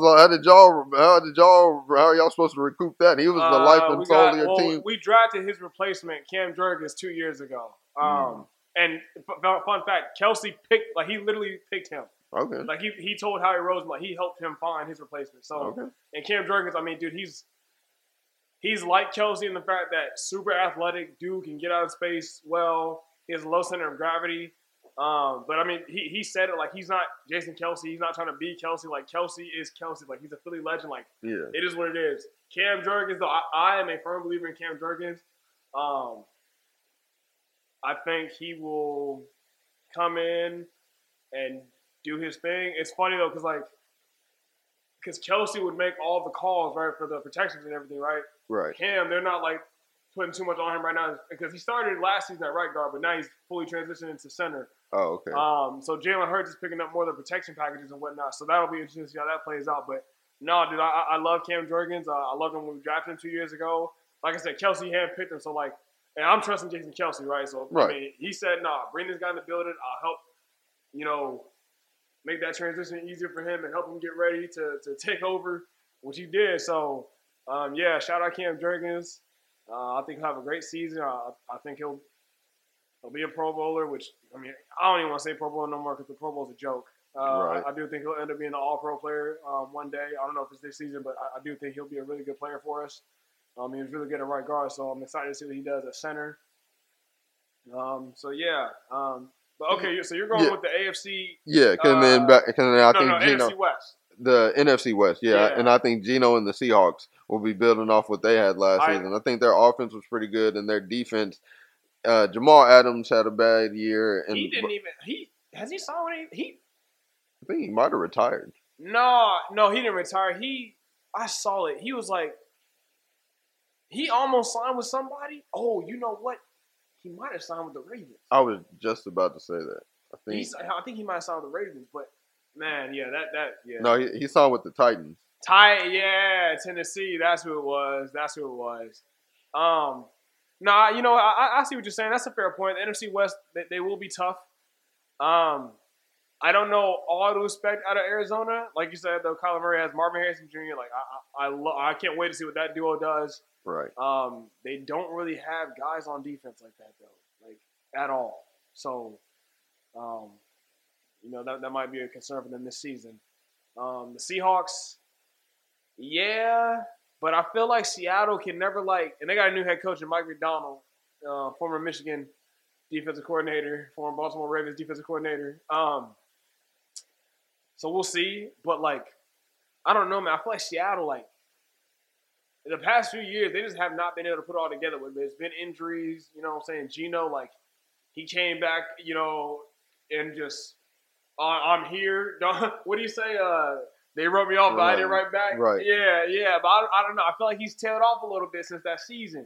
are y'all supposed to recoup that? He was the life and soul of your team. We drafted his replacement, Cam Jurgens, 2 years ago. And fun fact, Kelsey he literally picked him. Okay. Like he told Howie Roseman, he helped him find his replacement. So Okay. And Cam Jurgens, I mean, dude, he's like Kelsey in the fact that super athletic dude can get out of space well. He has a low center of gravity. But I mean, he said it like he's not Jason Kelsey. He's not trying to be Kelsey. Like Kelsey is Kelsey. Like he's a Philly legend. Like It is what it is. Cam Jurgens, though, I am a firm believer in Cam Jurgens. I think he will come in and do his thing. It's funny though, because Kelsey would make all the calls right for the protections and everything, right? Right. Cam, they're not like putting too much on him right now because he started last season at right guard, but now he's fully transitioned into center. Oh, okay. So Jalen Hurts is picking up more of the protection packages and whatnot. So that'll be interesting to see how that plays out. But no, dude, I love Cam Jurgens. I loved him when we drafted him 2 years ago. Like I said, Kelsey handpicked him. So and I'm trusting Jason Kelsey, right? So right. I mean, he said, "Nah, bring this guy in the building. I'll help, make that transition easier for him and help him get ready to take over," which he did. So shout out Cam Jurgens. I think he'll have a great season. I think he'll be a Pro Bowler, which, I mean, I don't even want to say Pro Bowler no more because the Pro Bowl's a joke. Right. I do think he'll end up being an All-Pro player one day. I don't know if it's this season, but I do think he'll be a really good player for us. He was really good at right guard, so I'm excited to see what he does at center. But okay, so you're going with the AFC. Yeah, because then I think Geno. NFC West. The NFC West, yeah, and I think Geno and the Seahawks will be building off what they had last season. I think their offense was pretty good, and their defense. Jamal Adams had a bad year, and he didn't even. Has he signed with any? I think he might have retired. No, he didn't retire. I saw it. He was like, he almost signed with somebody. Oh, you know what? He might have signed with the Ravens. I was just about to say that. I think he might have signed with the Ravens, but man, yeah, yeah. No, he signed with the Titans. Tennessee. That's who it was. I see what you're saying. That's a fair point. The NFC West, they will be tough. I don't know all to expect out of Arizona. Like you said, though, Kyler Murray has Marvin Harrison Jr. Like I can't wait to see what that duo does. Right. They don't really have guys on defense like that though, like at all. So, that might be a concern for them this season. The Seahawks, yeah, but I feel like Seattle can never and they got a new head coach in Mike McDonald, former Michigan defensive coordinator, former Baltimore Ravens defensive coordinator. So we'll see, but I don't know, man. I feel like Seattle, in the past few years, they just have not been able to put it all together. There's been injuries, you know what I'm saying? Geno, he came back, and just, I'm here. What do you say? They wrote me off, but I didn't write back. Right. Yeah, but I don't know. I feel like he's tailed off a little bit since that season.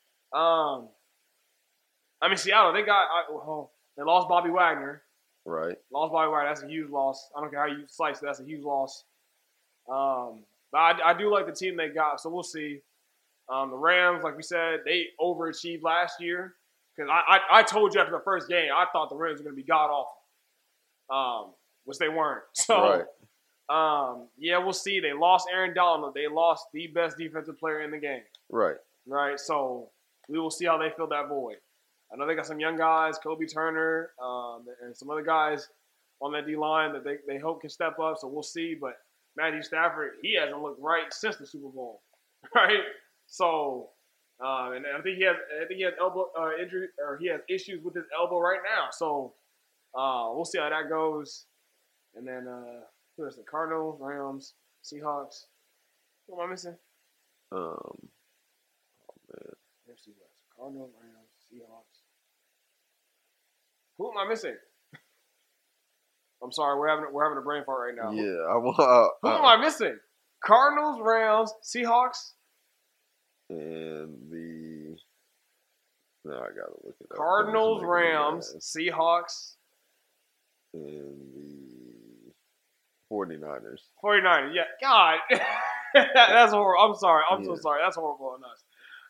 Seattle, they lost Bobby Wagner. Right. Lost Bobby Wagner. That's a huge loss. I don't care how you slice it. That's a huge loss. But I do like the team they got, so we'll see. The Rams, like we said, they overachieved last year. Because I told you after the first game, I thought the Rams were going to be god-awful, which they weren't. So, we'll see. They lost Aaron Donald. They lost the best defensive player in the game. Right. Right, so we will see how they fill that void. I know they got some young guys, Kobe Turner, and some other guys on that D-line that they hope can step up, so we'll see. But Matthew Stafford, he hasn't looked right since the Super Bowl, right? So, and I think he has elbow injury, or he has issues with his elbow right now. So, we'll see how that goes. And then, who is it? Cardinals, Rams, Seahawks. Who am I missing? Oh man. NFC West. Cardinals, Rams, Seahawks. Who am I missing? I'm sorry, we're having a brain fart right now. Yeah, Who am I missing? Cardinals, Rams, Seahawks, and the. No, I gotta look it up. Cardinals, Rams, Seahawks, and the 49ers. 49ers. Yeah, God, that's horrible. I'm sorry. I'm so sorry. That's horrible on us.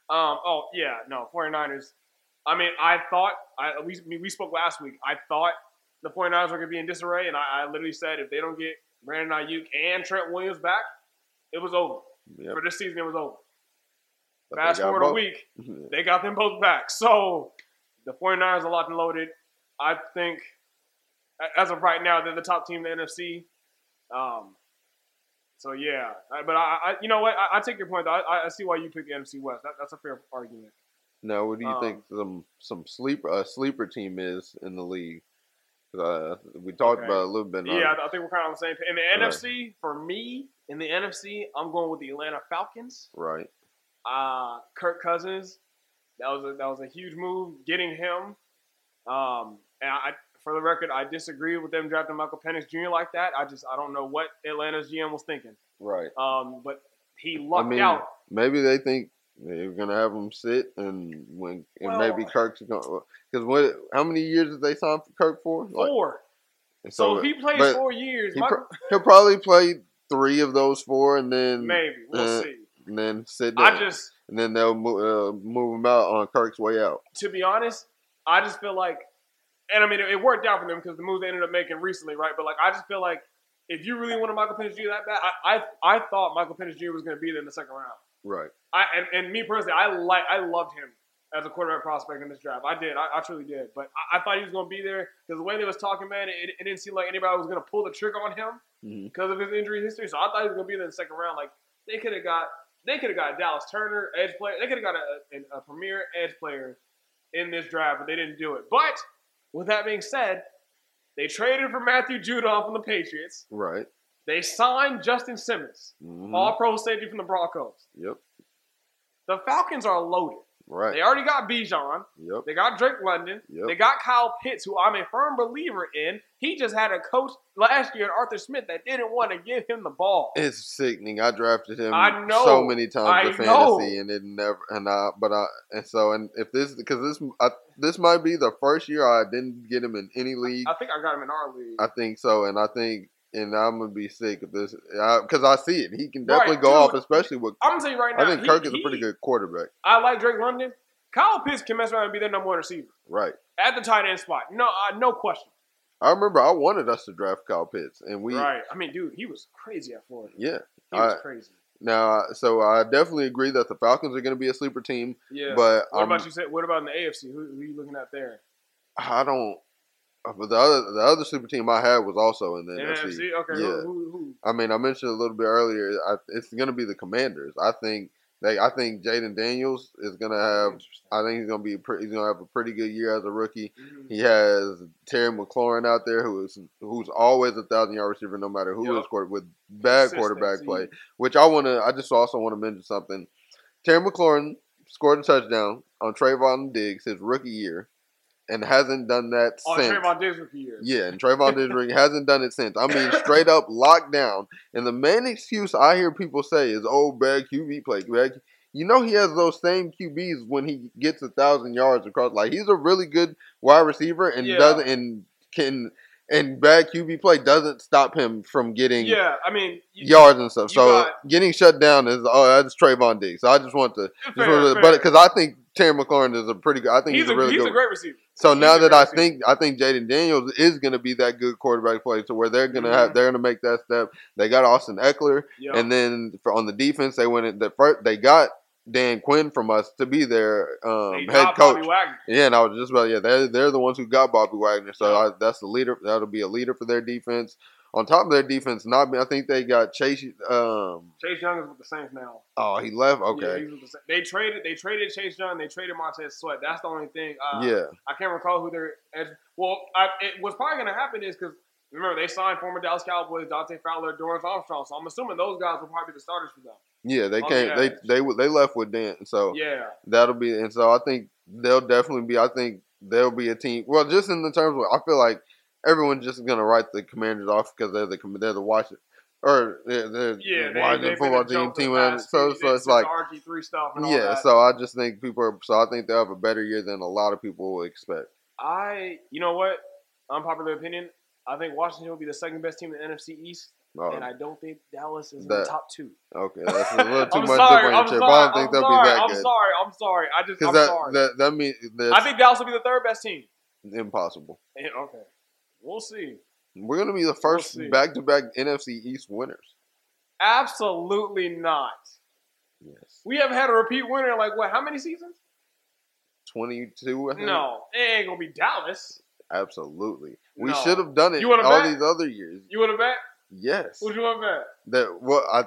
49ers. I mean, we spoke last week. I thought the 49ers were going to be in disarray, and I literally said if they don't get Brandon Ayuk and Trent Williams back, it was over. Yep. For this season, it was over. But Fast forward a week, they got them both back. So the 49ers are locked and loaded. I think, as of right now, they're the top team in the NFC. So, yeah. But, you know what? I take your point, though. I see why you picked the NFC West. That's a fair argument. Now, what do you think some sleeper team is in the league? We talked about it a little bit. Yeah, I think we're kind of on the same page. In the NFC, for me, in the NFC, I'm going with the Atlanta Falcons. Right. Kirk Cousins, that was a huge move getting him. And for the record, I disagree with them drafting Michael Penix Jr. like that. I don't know what Atlanta's GM was thinking. Right. But he lucked out. Maybe they think they're gonna have him sit maybe Kirk's going because how many years did they sign for Kirk for? 4. So if he plays 4 years, he'll probably play 3 of those 4, and then maybe we'll see. And then sit down. And then they'll move him out on Kirk's way out. To be honest, I just feel like, and I mean, it worked out for them because the moves they ended up making recently, right? But like, I just feel like if you really wanted Michael Penix Jr. that bad, I thought Michael Penix Jr. was going to be there in the second round. Right. And me personally, I loved him as a quarterback prospect in this draft. I did. I truly did. But I thought he was going to be there because the way they was talking, man, it didn't seem like anybody was going to pull the trigger on him because of his injury history. So I thought he was going to be there in the second round. Like, they could have got Dallas Turner, edge player. They could have got a premier edge player in this draft, but they didn't do it. But with that being said, they traded for Matthew Judon from the Patriots. Right. They signed Justin Simmons, all-pro safety from the Broncos. Yep. The Falcons are loaded. Right. They already got Bijan. Yep. They got Drake London. Yep. They got Kyle Pitts, who I'm a firm believer in. He just had a coach last year, Arthur Smith, that didn't want to give him the ball. It's sickening. I drafted him so many times in fantasy, and it never. And if this might be the first year I didn't get him in any league. I think I got him in our league. I think so, and I'm gonna be sick of this because I see it. He can definitely go off, especially with. I'm gonna tell you right now. I think Kirk is a pretty good quarterback. I like Drake London. Kyle Pitts can mess around and be their number 1 receiver. Right. At the tight end spot. No question. I remember I wanted us to draft Kyle Pitts, and we. Right. I mean, dude, he was crazy at Florida. Yeah. He was crazy. Now, so I definitely agree that the Falcons are going to be a sleeper team. Yeah. But what about in the AFC? Who are you looking at there? I don't. But the other super team I had was also in the NFC. Okay. Yeah. Who? I mean, I mentioned a little bit earlier. It's going to be the Commanders. I think Jaden Daniels is going to have. I think he's going to have a pretty good year as a rookie. Mm-hmm. He has Terry McLaurin out there who's always a 1,000-yard receiver no matter who is with bad quarterback play. Which I just also want to mention something. Terry McLaurin scored a touchdown on Trayvon Diggs his rookie year. And hasn't done that since. Trayvon Diggs rookie year. Yeah, and Trayvon Diggs hasn't done it since. I mean, straight up locked down. And the main excuse I hear people say is, bad QB play. You know he has those same QBs when he gets 1,000 yards across. Like, he's a really good wide receiver and and bad QB play doesn't stop him from getting yards and stuff. So getting shut down is that's Trayvon Diggs. So I just want to, but because I think Terry McLaurin is a pretty good. I think he's a great receiver. So now that I think Jaden Daniels is going to be that good quarterback play, to where they're going to make that step. They got Austin Eckler, and then on the defense they went in the first. They got Dan Quinn from us to be their They head dropped coach. Bobby Wagner. Yeah, and I was just about they're the ones who got Bobby Wagner, so that's the leader. That'll be a leader for their defense. On top of their defense, I think they got Chase. Chase Young is with the Saints now. Oh, he left. Yeah, Okay, he's with the Saints. They traded Chase Young. They traded Montez Sweat. That's the only thing. yeah, I can't recall who their edge. Well, what's probably going to happen is because remember they signed former Dallas Cowboys Dante Fowler, Dorrance Armstrong. So I'm assuming those guys will probably be the starters for them. yeah. They On came. the edge. They left with Dan, so Yeah. that'll be. And so I think they'll definitely be. I think they'll be a team. Well, just in the terms of, I feel like everyone's just gonna write the Commanders off because they're the Washington or they're Yeah, the Washington they've football been a joke team. the past So few- it's like RG3 stuff and all yeah. that. So I just think I think they'll have a better year than a lot of people will expect. You know what? Unpopular opinion. I think Washington will be the second best team in the NFC East, Oh, and I don't think Dallas is in That- the top two. okay, that's a little too I'm much sorry. differentiation. But I don't think they'll be that good. I'm sorry. I'm Because sorry. that means I think Dallas will be the third best team. impossible. Yeah, okay. We'll see. We're gonna be the first see. back-to-back NFC East winners. Absolutely not. Yes, We haven't had a repeat winner in like what? How many seasons? 22. I think. No, it ain't gonna be Dallas. Absolutely. We No. should have done it You wanna all bet? these other years. You want to bet? Yes. What you want to bet? That what I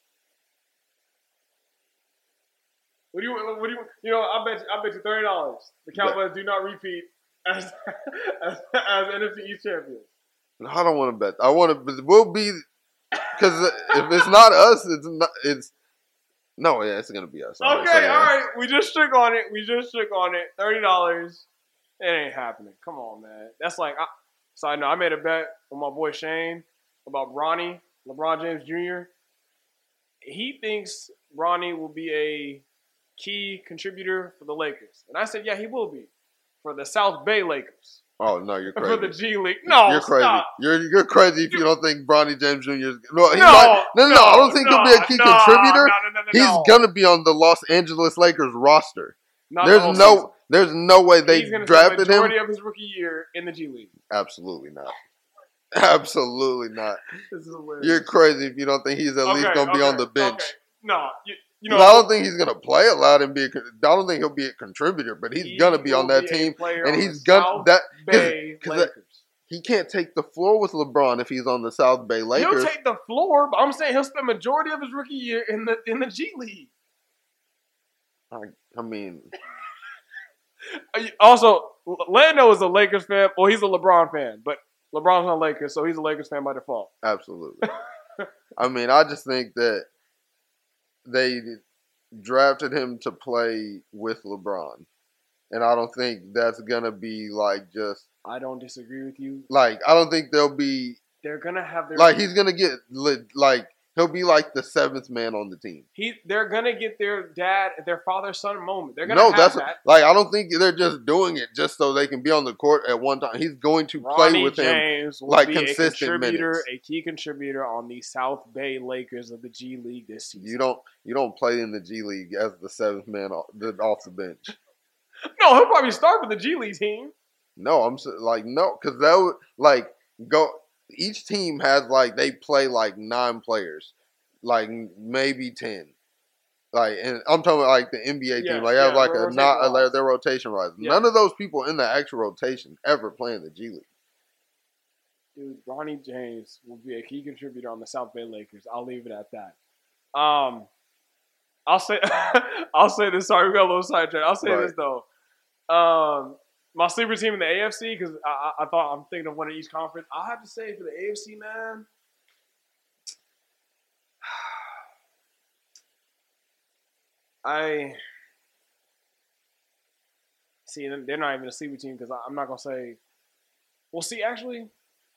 What do you? You know, I bet you $30. The Cowboys do not repeat as NFC East champions. I don't want to bet. I want to. But we'll be because if it's not us, it's not. It's no. Yeah, it's gonna be us. I'm gonna Okay, say all that. right. We just shook on it. $30. It ain't happening. Come on, man. That's like. Side note: I made a bet with my boy Shane about Ronnie, LeBron James Jr. He thinks Ronnie will be a key contributor for the Lakers, and I said, yeah, he will be for the South Bay Lakers Oh no, you're for crazy. the G League. No, you're crazy. stop. You're crazy if you don't think Bronny James Jr. is. No, he No, might, no. I don't think he'll be a key contributor. No. He's gonna be on the Los Angeles Lakers roster. Not the whole season. There's no way they He's gonna drafted spend the him. majority of his rookie year in the G League. Absolutely not. Absolutely not. This is hilarious. You're crazy if you don't think he's at least gonna be on the bench. Okay. No, you know, I don't think he's gonna play a lot and be. I don't think he'll be a contributor, but he's gonna be on will that be a team, player and on he's the gonna South that Bay because Lakers. he can't take the floor with LeBron if he's on the South Bay Lakers. He'll take the floor, but I'm saying he'll spend majority of his rookie year in the G League. I mean, Also, Lando is a Lakers fan. Well, he's a LeBron fan, but LeBron's not Lakers, so he's a Lakers fan by default. absolutely. I mean, I just think that they drafted him to play with LeBron, and I don't think that's gonna be like just I don't disagree with you. like I don't think they'll be They're gonna have their like he's gonna get like he'll be like the seventh man on the team. They're gonna get their father-son moment. They're gonna No, have that's that. like I don't think they're just doing it just so they can be on the court at one time. He's going to play Ronnie with him. James will like be consistent minutes. a key contributor on the South Bay Lakers of the G League this season. You don't play in the G League as the seventh man off the bench. No, he'll probably start with the G League team. No, no, because that would like go. Each team has like they play like 9 players, like maybe 10. Like, and I'm talking about like the NBA team. Yes, Like, have like their a not rotation wise. their rotation rise. Yeah. None of those people in the actual rotation ever play in the G League. Dude, Ronnie James will be a key contributor on the South Bay Lakers. I'll leave it at that. I'll say this. Sorry, we got a little sidetrack. I'll say Right. this though. My sleeper team in the AFC, because I thought I'm thinking of one in each conference. I'll have to say for the AFC, man. I see they're not even a sleeper team because I'm not gonna say. Well, see, actually,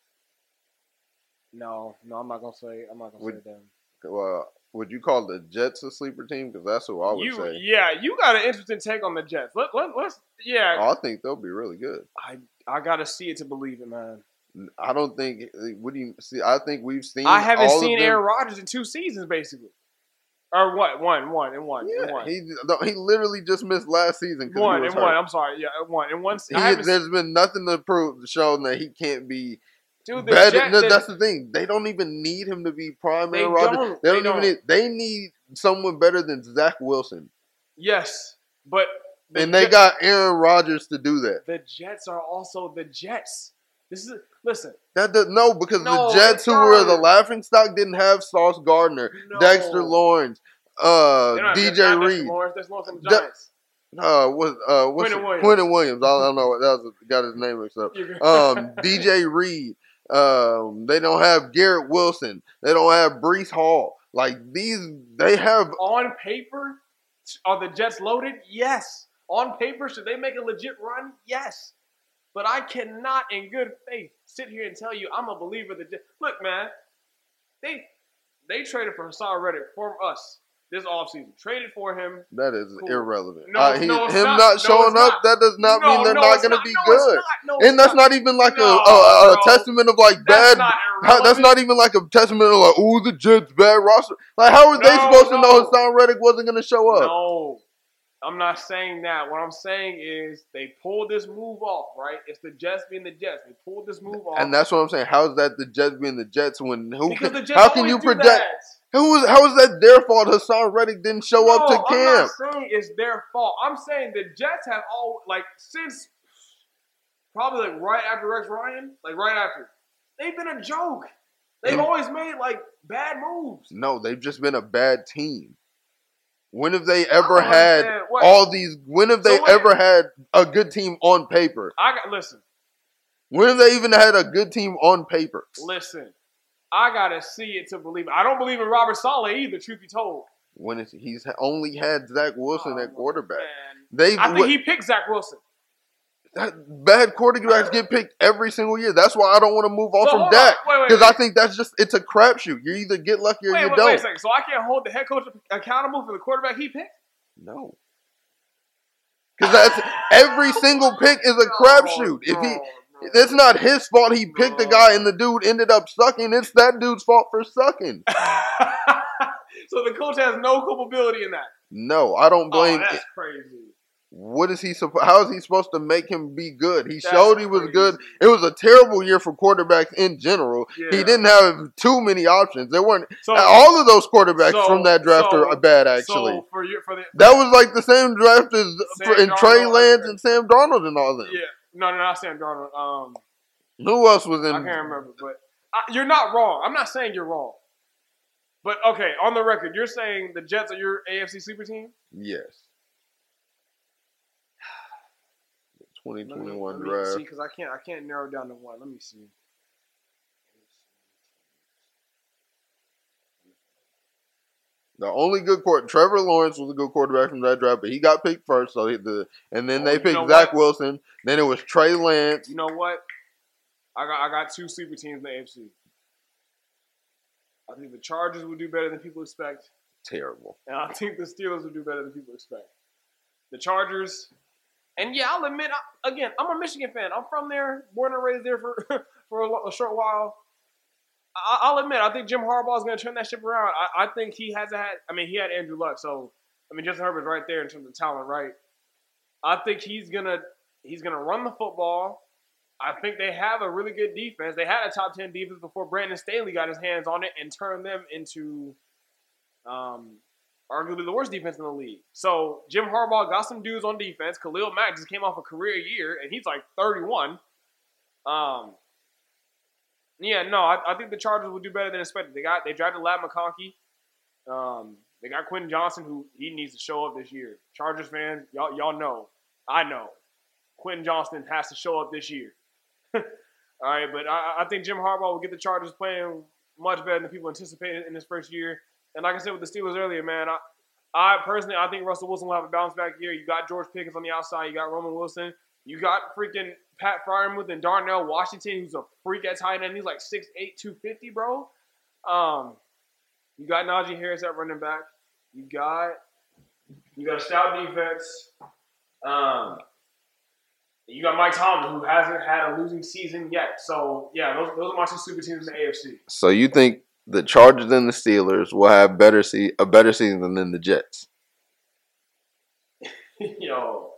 no, I'm not gonna say. I'm not gonna say them. Well, would you call the Jets a sleeper team? Because that's who I would say. Yeah, you got an interesting take on the Jets. Let's yeah. Oh, I think they'll be really good. I gotta see it to believe it, man. I don't think. What do you see? I think we've seen. I haven't all seen of them. Aaron Rodgers in 2 seasons, basically. Or what? One. Yeah, he literally just missed last season. One. He was hurt. I'm sorry. Yeah, one. And one. I haven't There's been nothing to show that he can't be dude, the better. Jets, No, that's the thing. They don't even need him to be prime They Aaron Rodgers. don't. They They don't even. They need someone better than Zach Wilson Yes, but And they got Aaron Rodgers to do that. the Jets are also the Jets. Listen. Because No, the Jets, who were the laughingstock, didn't have Sauce Gardner, No. Dexter Lawrence, They don't have DJ Reed. That's Lawrence from the Giants. What's Quentin Williams. I don't know. Got his name mixed up. DJ Reed. They don't have Garrett Wilson. They don't have Breece Hall. Like they have On paper, are the Jets loaded? Yes. On paper, should they make a legit run? Yes. But I cannot, in good faith, sit here and tell you I'm a believer that look, man, they traded for Hassan Reddick from us this offseason. Traded for him. That is Cool. irrelevant. No, Him it's not showing it's up, not. that does not mean they're not going to be No, it's good. not. No, And it's that's not even like No, a bro. testament of like That's bad. not That's irrelevant. not even like a testament of like, ooh, the Jets bad roster. Like, how are they No, supposed to know no. Hassan Reddick wasn't going to show up? No, I'm not saying that. What I'm saying is they pulled this move off, right? It's the Jets being the Jets. They pulled this move off. And that's what I'm saying. How is that the Jets being the Jets when because the Jets how can always you do project? that. How is that their fault? Hassan Reddick didn't show up to I'm camp. not saying it's their fault. I'm saying the Jets have all since probably right after Rex Ryan, right after, they've been a joke. They've always made bad moves. No, they've just been a bad team. When have they ever had When have they ever had a good team on paper? Listen. When have they even had a good team on paper? Listen. I gotta see it to believe it. I don't believe in Robert Saleh either, truth be told. He's only had Zach Wilson at quarterback. Man. I think he picked Zach Wilson. Bad quarterbacks get picked every single year. That's why I don't want to move on from Dak. Wait, because I think it's a crapshoot. You either get lucky or you don't. Wait a second. So I can't hold the head coach accountable for the quarterback he picked? No. Because that's every single pick is a crapshoot. It's not his fault he picked a guy and the dude ended up sucking. It's that dude's fault for sucking. So the coach has no culpability in that? No, I don't blame. That's crazy. What is he? How is he supposed to make him be good? He showed he was good. It was a terrible year for quarterbacks in general. Yeah. He didn't have too many options. There weren't all of those quarterbacks from that draft are bad. Actually, that was like the same draft as Trey Lance and Sam Darnold and all of them. Yeah, no, not Sam Darnold. Who else was in? I can't remember, but you're not wrong. I'm not saying you're wrong. But okay, on the record, you're saying the Jets are your AFC sleeper team? Yes. 2021 let me draft. See, because I can't narrow down to one. Let me see. The only good Trevor Lawrence was a good quarterback from that draft, but he got picked first. And then they picked Zach Wilson. Then it was Trey Lance. You know what? I got two sleeper teams in the AFC. I think the Chargers will do better than people expect. Terrible. And I think the Steelers will do better than people expect. The Chargers, and yeah, I'll admit, again, I'm a Michigan fan. I'm from there, born and raised there for a short while. I'll admit, I think Jim Harbaugh is going to turn that ship around. I think he hasn't had, he had Andrew Luck. So, Justin Herbert's right there in terms of talent, right? I think he's gonna run the football. I think they have a really good defense. They had a top 10 defense before Brandon Staley got his hands on it and turned them into arguably the worst defense in the league. So Jim Harbaugh got some dudes on defense. Khalil Mack just came off a career year, and he's like 31. I think the Chargers will do better than expected. They drafted Ladd McConkey. They got Quentin Johnson, who he needs to show up this year. Chargers fans, y'all know. I know. Quentin Johnson has to show up this year. All right, but I think Jim Harbaugh will get the Chargers playing much better than people anticipated in his first year. And like I said with the Steelers earlier, man, I personally think Russell Wilson will have a bounce back year. You got George Pickens on the outside. You got Roman Wilson. You got freaking Pat Freiermuth and Darnell Washington, who's a freak at tight end. He's like 6'8", 250, bro. You got Najee Harris at running back. You got a stout defense. You got Mike Tomlin, who hasn't had a losing season yet. So, yeah, those are my two super teams in the AFC. So you think the Chargers and the Steelers will have a better season than the Jets? Yo.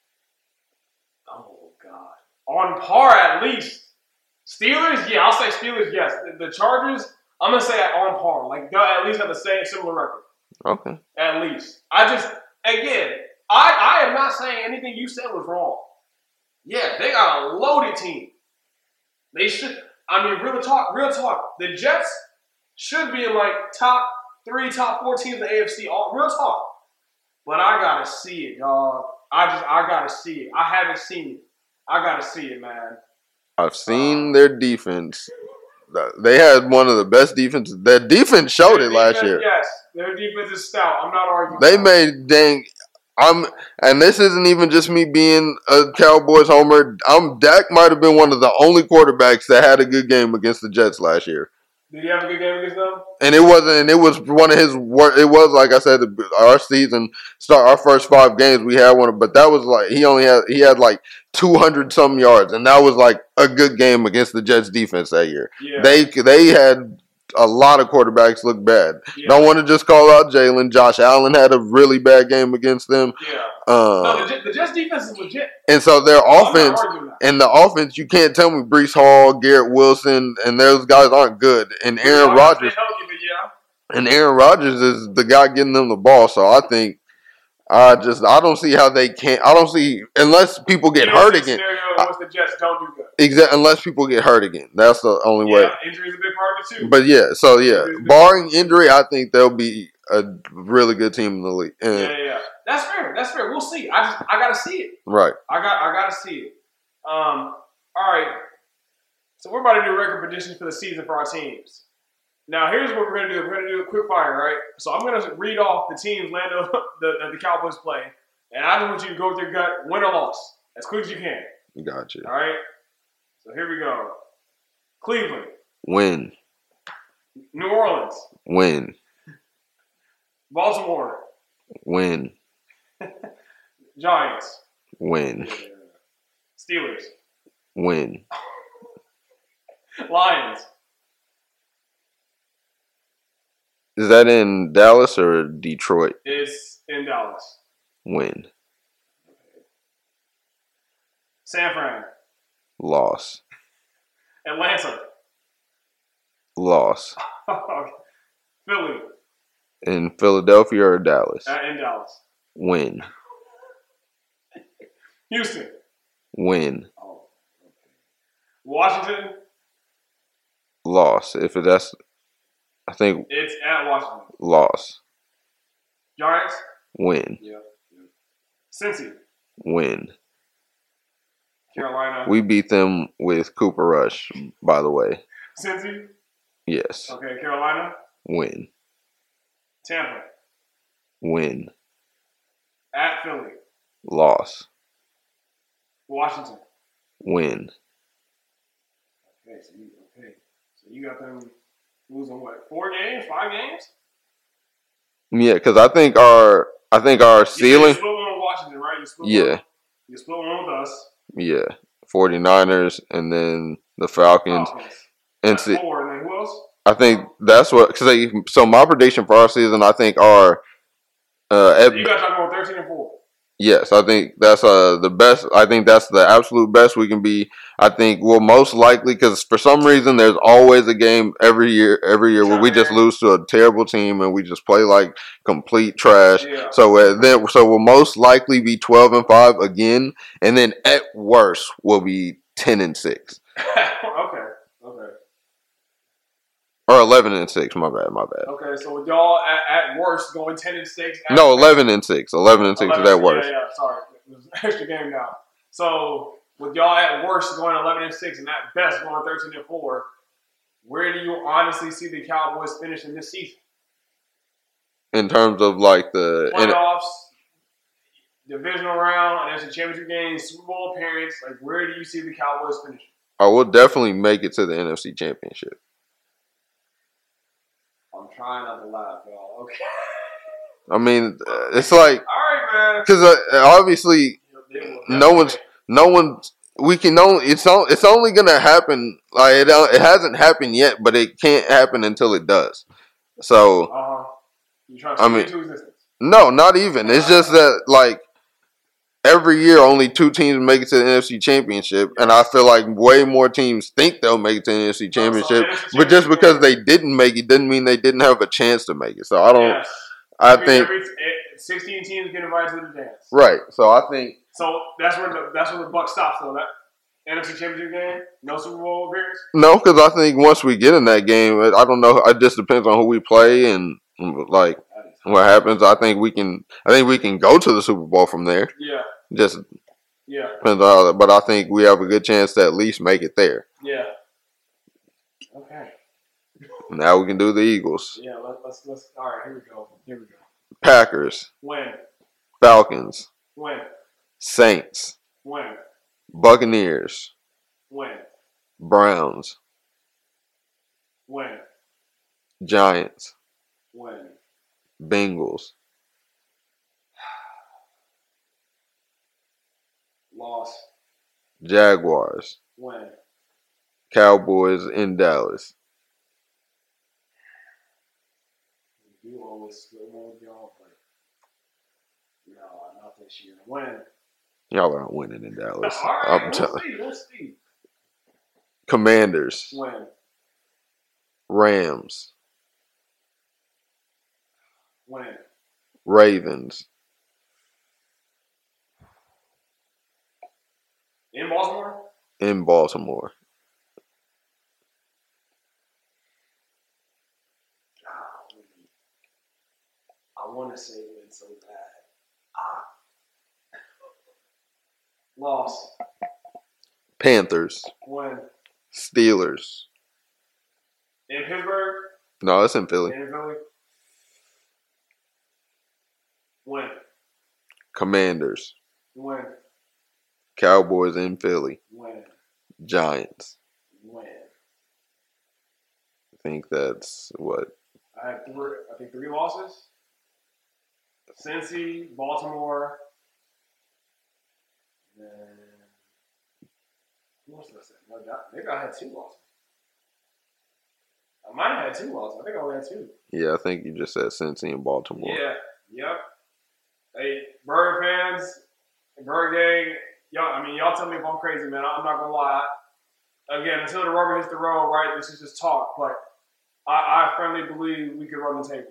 Oh, God. On par, at least. Steelers, yeah, I'll say Steelers, yes. The Chargers, I'm going to say on par. Like, they'll at least have the same similar record. Okay. At least. again, I am not saying anything you said was wrong. Yeah, they got a loaded team. They should. I mean, real talk. The Jets should be in like top 3, top 4 teams in the AFC. All real talk. But I gotta see it, dog. I gotta see it. I haven't seen it. I gotta see it, man. I've seen their defense. They had one of the best defenses. Their defense showed it last year. Yes, their defense is stout. I'm not arguing. They made and this isn't even just me being a Cowboys homer. Dak might have been one of the only quarterbacks that had a good game against the Jets last year. Did he have a good game against them? And it was one of his worst. It was, like I said, our season start, our first 5 games we had one, but that was like he had like 200 some yards, and that was like a good game against the Jets defense that year. Yeah. They had a lot of quarterbacks look bad. Yeah. Don't want to just call out Jalen. Josh Allen had a really bad game against them. Yeah. No, the Jets defense is legit. And so their offense, and the offense, you can't tell me Breece Hall, Garrett Wilson, and those guys aren't good. And Aaron Rodgers, Aaron Rodgers is the guy getting them the ball. So I think I don't see how they can't. I don't see unless people get hurt again. The Jets don't do good. Exactly, unless people get hurt again. That's the only way. Injury is a big part of it too. But barring injury, I think they'll be a really good team in the league. Yeah. That's fair. We'll see. I gotta see it. Right. I gotta see it. All right. So we're about to do record predictions for the season for our teams. Now here's what we're gonna do. We're gonna do a quick fire, right? So I'm gonna read off the teams Lando the Cowboys play, and I just want you to go with your gut, win or loss, as quick as you can. Gotcha. All right. So here we go. Cleveland. Win. New Orleans. Win. Baltimore. Win. Giants. Win. Steelers. Win. Lions. Is that in Dallas or Detroit? It's in Dallas. Win. San Fran. Loss. Atlanta. Loss. Philly. In Philadelphia or Dallas? In Dallas. Win. Houston. Win. Oh, okay. Washington. Loss. I think it's at Washington. Loss. Giants. Win. Yeah. Cincy. Win. Carolina. We beat them with Cooper Rush, by the way. Cincy. Yes. Okay. Carolina. Win. Tampa. Win. At Philly. Loss. Washington. Win. Okay, so you got them losing what? 4 games? 5 games? Yeah, because I think our ceiling. You split one with Washington, right? You split one with us. Yeah. 49ers and then the Falcons. And 4, and then who else? I think that's what. So my prediction for our season, I think our. You got y'all going 13-4. Yes, I think that's the best. I think that's the absolute best we can be. I think we'll most likely, because for some reason there's always a game every year where we just lose to a terrible team and we just play like complete trash. Yeah. So we'll most likely be 12-5 again, and then at worst we'll be 10-6. Okay. Or 11-6. My bad. Okay, so with y'all at worst going 10-6. No, 11-6. 11-6 is at worst. Yeah. Sorry, it was an extra game now. So with y'all at worst going 11-6 and at best going 13-4, where do you honestly see the Cowboys finishing this season? In terms of like the playoffs, divisional round, NFC Championship game, Super Bowl appearance, like where do you see the Cowboys finishing? I will definitely make it to the NFC Championship. I'm trying not to laugh, y'all. Okay. I mean, it's like, all right, man. Because obviously, it's only gonna happen. Like it hasn't happened yet, but it can't happen until it does. So, you trying to speak into existence? No, not even. It's just that like every year, only 2 teams make it to the NFC Championship, and I feel like way more teams think they'll make it to the NFC Championship. But just because they didn't make it, didn't mean they didn't have a chance to make it. So I don't. Yes. I think 16 teams get invited to the dance. Right. So I think So that's where the buck stops. So that NFC Championship game, no Super Bowl appearance. no, because I think once we get in that game, I don't know. It just depends on who we play and like what happens. I think we can go to the Super Bowl from there. Yeah. Just Yeah. depends on how that. But I think we have a good chance to at least make it there. Yeah. Okay. Now we can do the Eagles, Yeah. Let's. All right. Here we go. Packers, Win. Falcons, Win. Saints, Win. Buccaneers, Win. Browns, Win. Giants, Win. Bengals, Loss. Jaguars, Win. Cowboys in Dallas. You always split one with y'all, but no, not this year. Win. Y'all aren't winning in Dallas. All right. I'm telling. We'll see. Commanders, Win. Rams, Win. Ravens, In Baltimore. in Baltimore. I want to say win so bad. Loss. Panthers, Win. Steelers. In Pittsburgh. No, it's in Philly. In Philly. Win. Commanders, Win. Cowboys in Philly, Win. Giants. Win. I think that's what. I think three losses. Cincy, Baltimore, and who else did I say? No, maybe I had two losses. I might have had two losses. I think I only had two. Yeah, I think you just said Cincy and Baltimore. Yeah. Yep. Hey, Bird fans, Bird gang, y'all tell me if I'm crazy, man. I'm not gonna lie. Again, until the rubber hits the road, right? This is just talk, but I firmly believe we could run the table.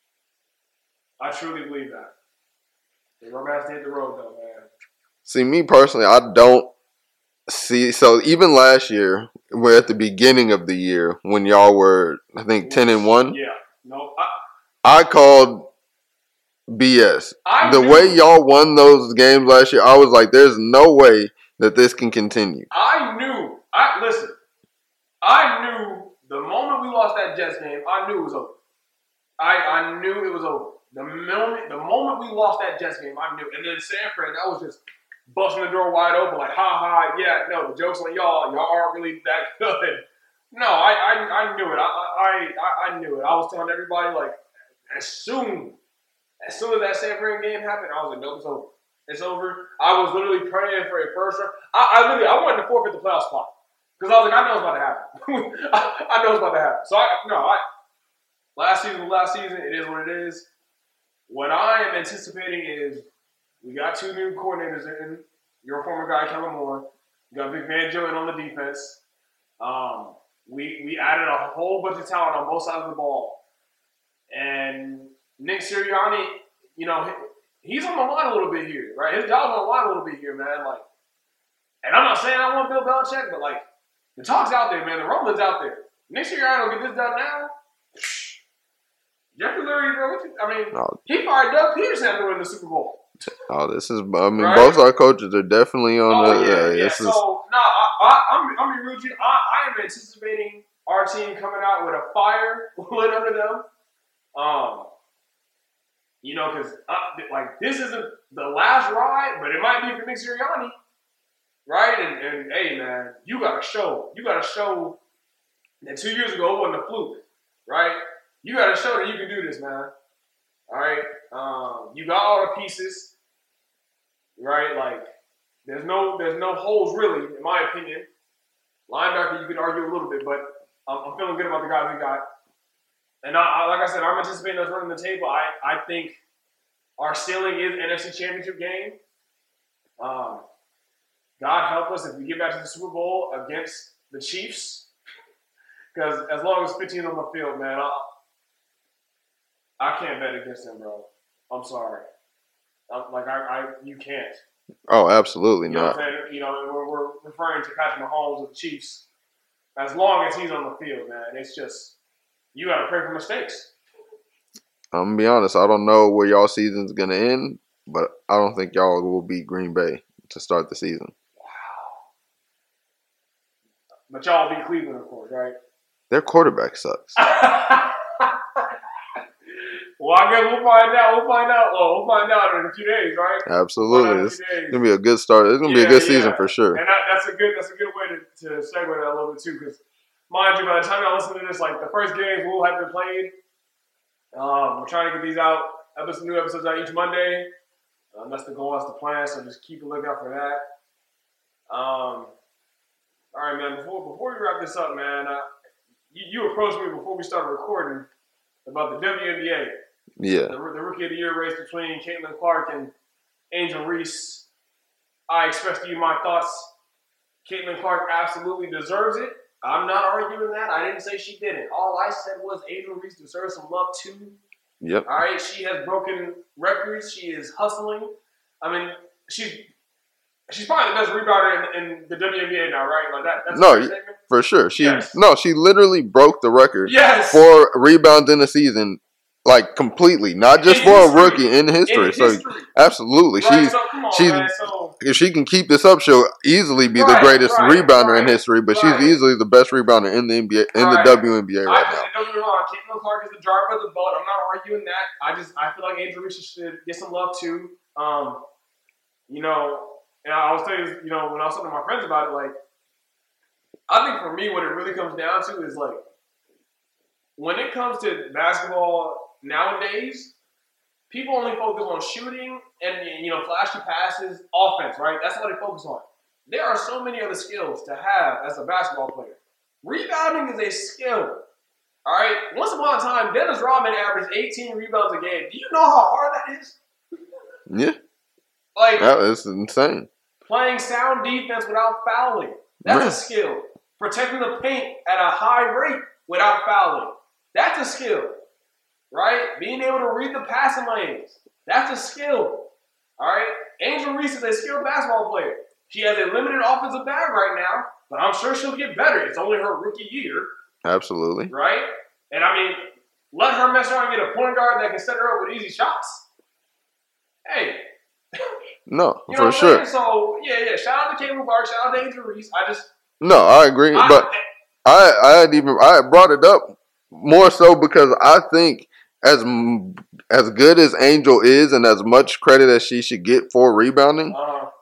I truly believe that. The rubber has to hit the road, though, man. See, me personally, I don't see. So even last year, we're at the beginning of the year when y'all were, I think, 10-1. Yeah. No. I called BS. The knew- way y'all won those games last year, I was like, "There's no way that this can continue." Listen. I knew the moment we lost that Jets game, I knew it was over. I knew it was over. The moment we lost that Jets game, I knew. And then Sanford, that was just busting the door wide open, like, ha, yeah, no, the joke's on y'all. Y'all aren't really that good. No, I knew it. I knew it. I was telling everybody, like, as soon as that Sanford game happened, I was like, no, it's over. It's over. I was literally praying for a first round. I wanted to forfeit the playoff spot. Because I was like, I know it's about to happen. I know it's about to happen. So, last season, it is what it is. What I am anticipating is we got two new coordinators in. Your former guy, Kellen Moore. We got Vic Fangio in on the defense. We added a whole bunch of talent on both sides of the ball. And Nick Sirianni, he's on the line a little bit here, right? His job's on the line a little bit here, man. Like, and I'm not saying I want Bill Belichick, but, like, the talk's out there, man. The rumbling's out there. Nick Sirianni will get this done now. Jeffrey Lurie, bro. He fired Doug Peterson after winning the Super Bowl. Oh, this is. Right? Both our coaches are definitely on the. Yeah. This So, I'm being real with you. I am anticipating our team coming out with a fire lit under them. Because this isn't the last ride, but it might be for Nick Sirianni, right? And hey, man, you got to show that 2 years ago it wasn't a fluke, right? You got to show that you can do this, man. All right, you got all the pieces, right? Like, there's no holes really, in my opinion. Linebacker, you could argue a little bit, but I'm feeling good about the guys we got. And like I said, I'm anticipating us running the table. I think our ceiling is NFC Championship game. God help us if we get back to the Super Bowl against the Chiefs, because as long as 15 on the field, man, I can't bet against them, bro. I'm sorry. You can't. Oh, absolutely You know not. what I'm saying? You know, we're referring to Patrick Mahomes of the Chiefs. As long as he's on the field, man, it's just you got to pray for mistakes. I'm going to be honest. I don't know where y'all season's going to end, but I don't think y'all will beat Green Bay to start the season. But y'all beat Cleveland, of course, right? Their quarterback sucks. Well, I guess we'll find out. We'll find out in a few days, right? Absolutely. It's going to be a good start. It's going to be a good season for sure. And that's a good way to segue that a little bit too, because mind you, by the time y'all listen to this, like the first games will have been played. We're trying to get these out, new episodes out each Monday. That's the goal, that's the plan. So just keep a lookout for that. All right, man. Before we wrap this up, man, you approached me before we started recording about the WNBA. Yeah. The Rookie of the Year race between Caitlin Clark and Angel Reese. I expressed to you my thoughts. Caitlin Clark absolutely deserves it. I'm not arguing that. I didn't say she didn't. All I said was Angel Reese deserves some love too. Yep. All right. She has broken records. She is hustling. I mean, she's probably the best rebounder in the WNBA now, right? Like that's a fair statement? For sure. She Yes. literally broke the record Yes. for rebounds in a season, like completely, not just for a rookie in history. So absolutely, Right, so come on, man. So, if she can keep this up, she'll easily be the greatest rebounder in history. But she's easily the best rebounder in the NBA, in the WNBA right now. Don't get me wrong. Caitlin Clark is the driver of the boat. I'm not arguing that. I feel like Angel Reese should get some love too. You know. And I was telling you, when I was talking to my friends about it, like, I think for me, what it really comes down to is, like, when it comes to basketball nowadays, people only focus on shooting and flashy passes, offense, right? That's what they focus on. There are so many other skills to have as a basketball player. Rebounding is a skill, all right? Once upon a time, Dennis Rodman averaged 18 rebounds a game. Do you know how hard that is? Yeah. Like, that is insane. Playing sound defense without fouling. That's a skill. Protecting the paint at a high rate without fouling. That's a skill. Right? Being able to read the passing lanes. That's a skill. All right? Angel Reese is a skilled basketball player. She has a limited offensive bag right now, but I'm sure she'll get better. It's only her rookie year. Absolutely. Right? And I mean, let her mess around and get a point guard that can set her up with easy shots. Hey. No, for sure. So, yeah. Shout out to Caitlin Clark. Shout out to Angel Reese. No, I agree. But I brought it up more so because I think as good as Angel is and as much credit as she should get for rebounding,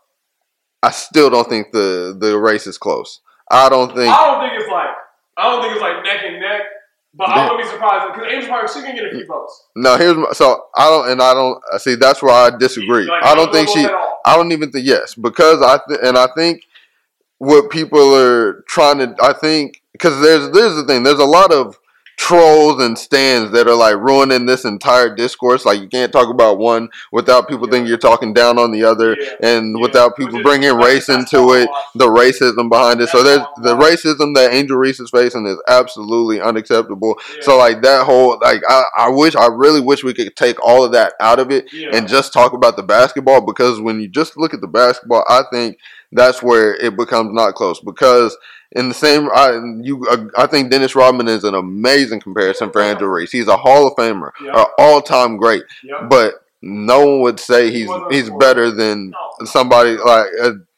I still don't think the race is close. I don't think it's like neck and neck. But I wouldn't be surprised because Angel Clark, she can get a few votes. No, I don't see. That's where I disagree. Like, I don't think I don't even think because I think what people are trying to. I think because there's the thing. There's a lot of trolls and stands that are like ruining this entire discourse. Like you can't talk about one without people thinking you're talking down on the other, and without people bringing race into it, the racism behind it. So there's the racism that Angel Reese is facing is absolutely unacceptable. So like that whole I really wish we could take all of that out of it and just talk about the basketball, because when you just look at the basketball, I think that's where it becomes not close. Because in the same, I think Dennis Rodman is an amazing comparison for Angel Reese. He's a Hall of Famer, an all-time great. But no one would say he's better than somebody like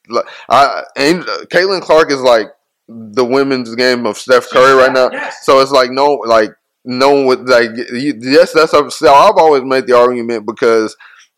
Caitlin Clark is like the women's game of Steph Curry right now. So it's like no one would that's so I've always made the argument because.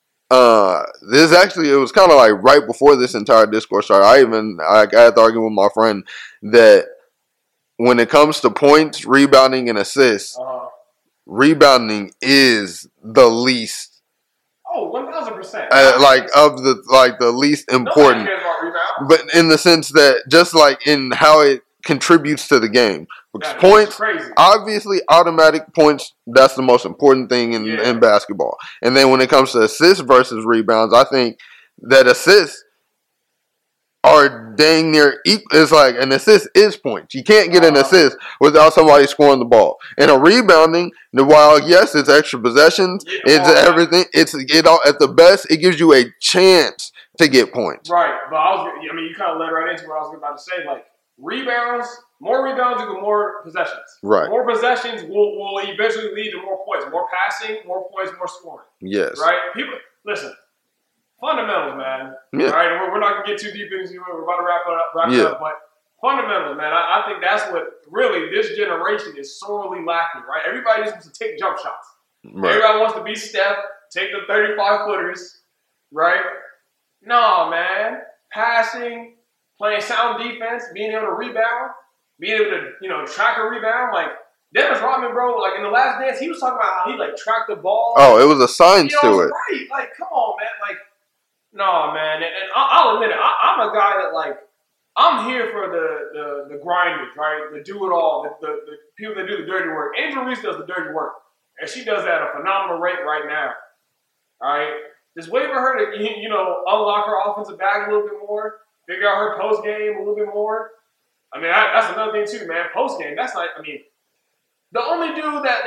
It was kind of like right before this entire discourse started. I had to argue with my friend that when it comes to points, rebounding, and assists, rebounding is the least. Oh, 1,000%. The least important. But in the sense that just like in how it contributes to the game. Because points, obviously, automatic points, that's the most important thing in basketball. And then when it comes to assists versus rebounds, I think that assists, are dang near equal. It's like an assist is points. You can't get an assist without somebody scoring the ball. And a rebounding, while yes, it's extra possessions, it's everything. It all at the best. It gives you a chance to get points. Right, but you kind of led right into what I was about to say. Like rebounds, more rebounds equal more possessions. Right. More possessions will eventually lead to more points. More passing, more points, more scoring. Yes. Right. People, listen. Fundamentals, man. Yeah. All right, we're not gonna get too deep into it. We're about to wrap it up, but fundamentals, man. I think that's what really this generation is sorely lacking. Right, everybody just wants to take jump shots. Right. Everybody wants to be Steph, take the 35-footers. Right? No, man. Passing, playing sound defense, being able to rebound, being able to track a rebound. Like Dennis Rodman, bro. Like in the Last Dance, he was talking about how he like tracked the ball. Oh, it was a science to it. Right? Like, come on, man. Like. No, man, and I'll admit it. I'm a guy that like I'm here for the grinders, right? The do it all, the people that do the dirty work. Angel Reese does the dirty work, and she does that at a phenomenal rate right now. All right, just wait for her to unlock her offensive bag a little bit more, figure out her post game a little bit more. I mean, that's another thing too, man. Post game, that's like, I mean, the only dude that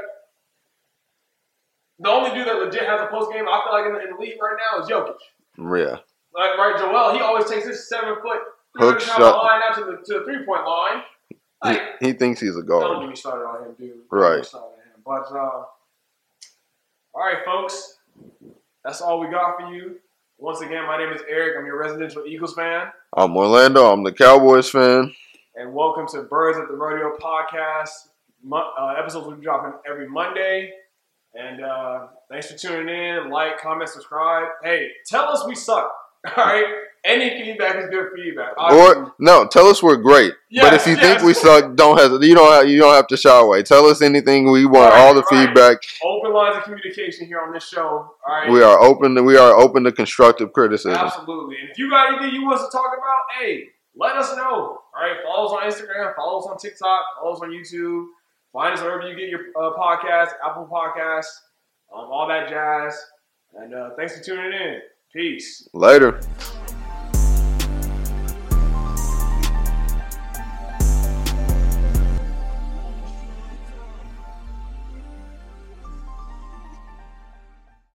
legit has a post game, I feel like in the league right now is Jokic. Yeah. Like, right, Joel, he always takes his 7-foot hook shot line out to the 3-point line. Like, he thinks he's a guard. Don't get me started on him, dude. Right. But all right, folks, that's all we got for you. Once again, my name is Eric. I'm your residential Eagles fan. I'm Orlando. I'm the Cowboys fan. And welcome to Birds at the Rodeo podcast. Episodes will be dropping every Monday. And thanks for tuning in. Like, comment, subscribe. Hey, tell us we suck. All right? Any feedback is good feedback. Or no, tell us we're great. Yes, but if you think we suck, don't hesitate. You don't have to shy away. Tell us anything. We want all the feedback. Open lines of communication here on this show. All right. We are open to constructive criticism. Absolutely. And if you got anything you want us to talk about, hey, let us know. All right. Follow us on Instagram. Follow us on TikTok. Follow us on YouTube. Find us wherever you get your podcasts, Apple Podcasts, all that jazz. And thanks for tuning in. Peace. Later.